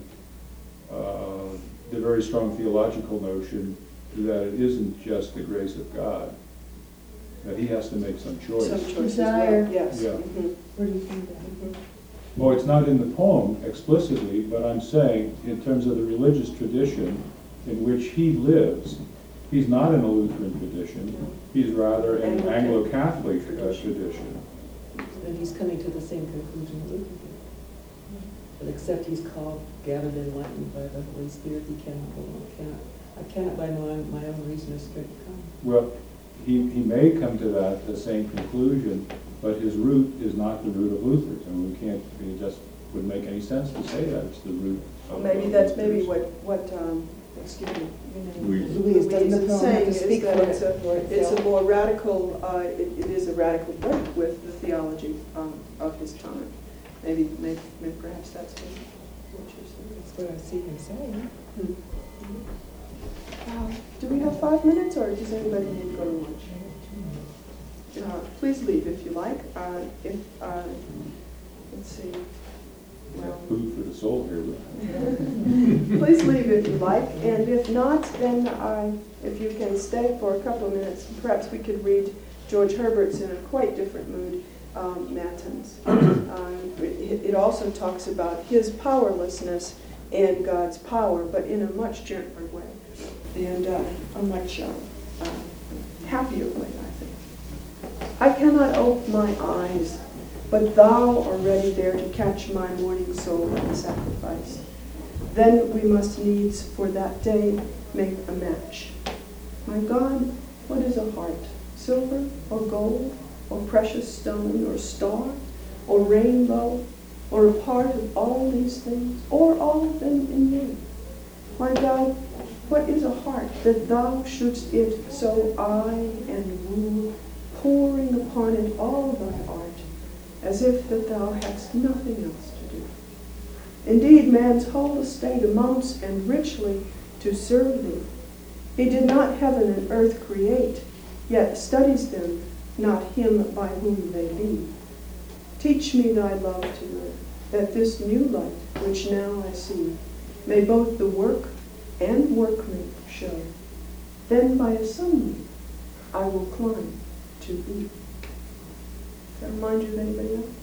Speaker 3: uh, the very strong theological notion that it isn't just the grace of God, that he has to make some choice.
Speaker 1: Some choice as
Speaker 2: Desire.
Speaker 1: well, yes.
Speaker 3: Yeah.
Speaker 1: Mhm.
Speaker 2: Where do you think that?
Speaker 1: Mhm.
Speaker 3: Well, it's not in the poem explicitly, but I'm saying in terms of the religious tradition in which he lives, he's not in a Lutheran tradition, he's rather an
Speaker 1: Anglican
Speaker 3: Anglo-Catholic uh,
Speaker 1: tradition.
Speaker 3: tradition.
Speaker 4: And he's coming to the same conclusion Luther did. But except he's called, gathered, enlightened by the Holy Spirit, he cannot go on, cannot, I cannot by my, my own reason or strength come.
Speaker 3: Well, he, he may come to that, the same conclusion, but his root is not the root of Luther's, and we can't, it just wouldn't make any sense to say that it's the root
Speaker 1: Well,
Speaker 3: of
Speaker 1: maybe
Speaker 3: of
Speaker 1: that's maybe
Speaker 3: Luther's.
Speaker 1: what, what, um, excuse me, your name?
Speaker 9: Louise.
Speaker 5: Louise, doesn't the
Speaker 1: is
Speaker 5: poem have
Speaker 1: saying
Speaker 5: to
Speaker 1: is
Speaker 5: speak
Speaker 1: that
Speaker 5: for
Speaker 1: it's a,
Speaker 5: it- for
Speaker 1: it's a
Speaker 5: itself?
Speaker 1: more radical, uh, it, it is a radical break with the theology um, of his time. Maybe, maybe, maybe perhaps that's what, what you're saying.
Speaker 4: That's what I see him saying.
Speaker 1: Hmm. Uh, Do we have five minutes, or does anybody need to go to lunch? Uh, Please leave if you like. Uh, If, uh, let's see. Well,
Speaker 3: Food for the soul here, but.
Speaker 1: please leave if you like, and if not, then I, if you can stay for a couple of minutes, perhaps we could read George Herbert's in a quite different mood, um, Matins. Um, it, it also talks about his powerlessness and God's power, but in a much gentler way, and uh, a much uh, uh, happier way, I think. I cannot ope my eyes, but thou art ready there to catch my morning soul in sacrifice. Then we must needs for that day make a match. My God, what is a heart? Silver or gold or precious stone or star or rainbow or a part of all these things or all of them in me? My God, what is a heart that thou shouldst it so eye and woo, pouring upon it all thy art, as if that thou hadst nothing else to do? Indeed, man's whole estate amounts and richly to serve thee. He did not heaven and earth create, yet studies them, not him by whom they be. Teach me thy love to live, that this new light, which now I see, may both the work and workman show. Then by a sunbeam I will climb to thee. Does that remind you of anybody else?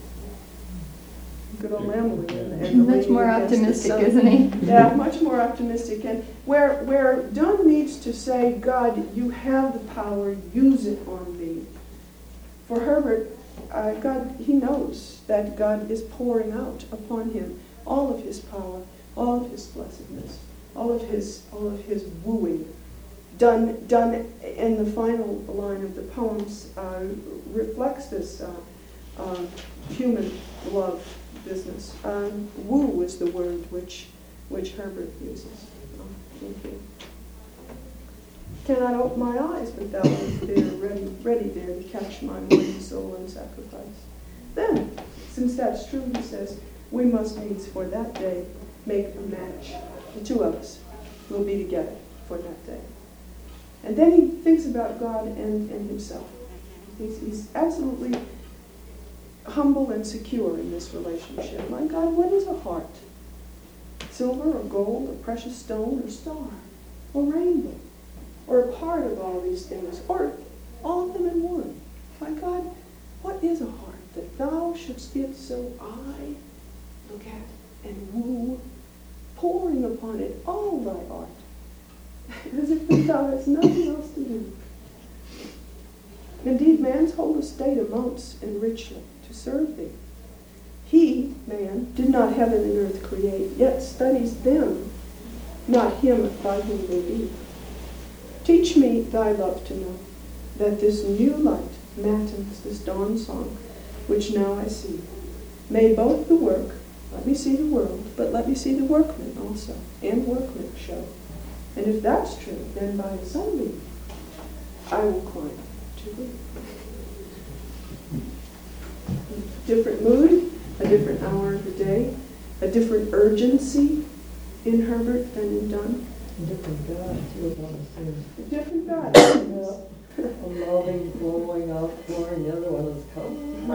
Speaker 1: Good old Emily and, and the
Speaker 2: Much
Speaker 1: lady
Speaker 2: more
Speaker 1: against the
Speaker 2: optimistic,
Speaker 1: sun.
Speaker 2: isn't he?
Speaker 1: Yeah, much more optimistic. And where where Donne needs to say, God, you have the power, use it on me. For Herbert, uh, God, he knows that God is pouring out upon him all of his power, all of his blessedness, all of his, all of his wooing, done, done in the final line of the poems, uh, reflects this uh, uh, human love business. Um, woo is the word which, which Herbert uses. Oh, thank you. Cannot open my eyes, but thou art there, ready, ready there to catch my morning soul and sacrifice. Then, since that's true, he says, we must needs for that day make a match. The two of us will be together for that day. And then he thinks about God and, and himself. He's, he's absolutely humble and secure in this relationship. My God, what is a heart? Silver or gold or precious stone or star or rainbow? Or a part of all these things, or all of them in one. My God, what is a heart that thou shouldst give so I look at and woo, pouring upon it all thy art, as if thou hast nothing else to do. Indeed, man's whole estate amounts and richly to serve thee. He, man, did not heaven and earth create, yet studies them, not him by whom they be. Teach me thy love to know, that this new light, matins, this dawn song, which now I see, may both the work, let me see the world, but let me see the workman also, and workman show. And if that's true, then by the sunbeam I will climb to thee. Different mood, a different hour of the day, a different urgency in Herbert than in Donne.
Speaker 7: Different God, too, honestly.
Speaker 1: A different God.
Speaker 7: Yeah. A loving, flowing outpouring, the other one is coming.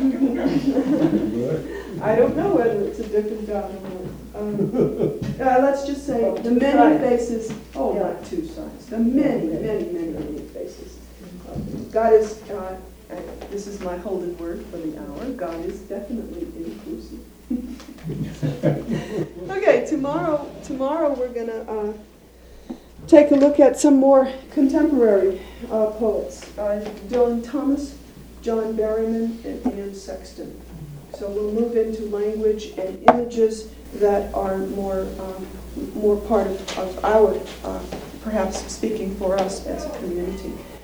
Speaker 1: I don't know whether it's a different God or not. Um, uh, let's just say the many faces, oh,
Speaker 7: Yeah.
Speaker 1: not two sides, the many, many, many, many faces. Uh, God is, uh, uh, this is my Holden word for the hour, God is definitely inclusive. Okay, tomorrow, tomorrow we're going to uh, take a look at some more contemporary uh, poets. Uh, Dylan Thomas, John Berryman, and Anne Sexton. So we'll move into language and images that are more, um, more part of, of our, uh, perhaps speaking for us as a community.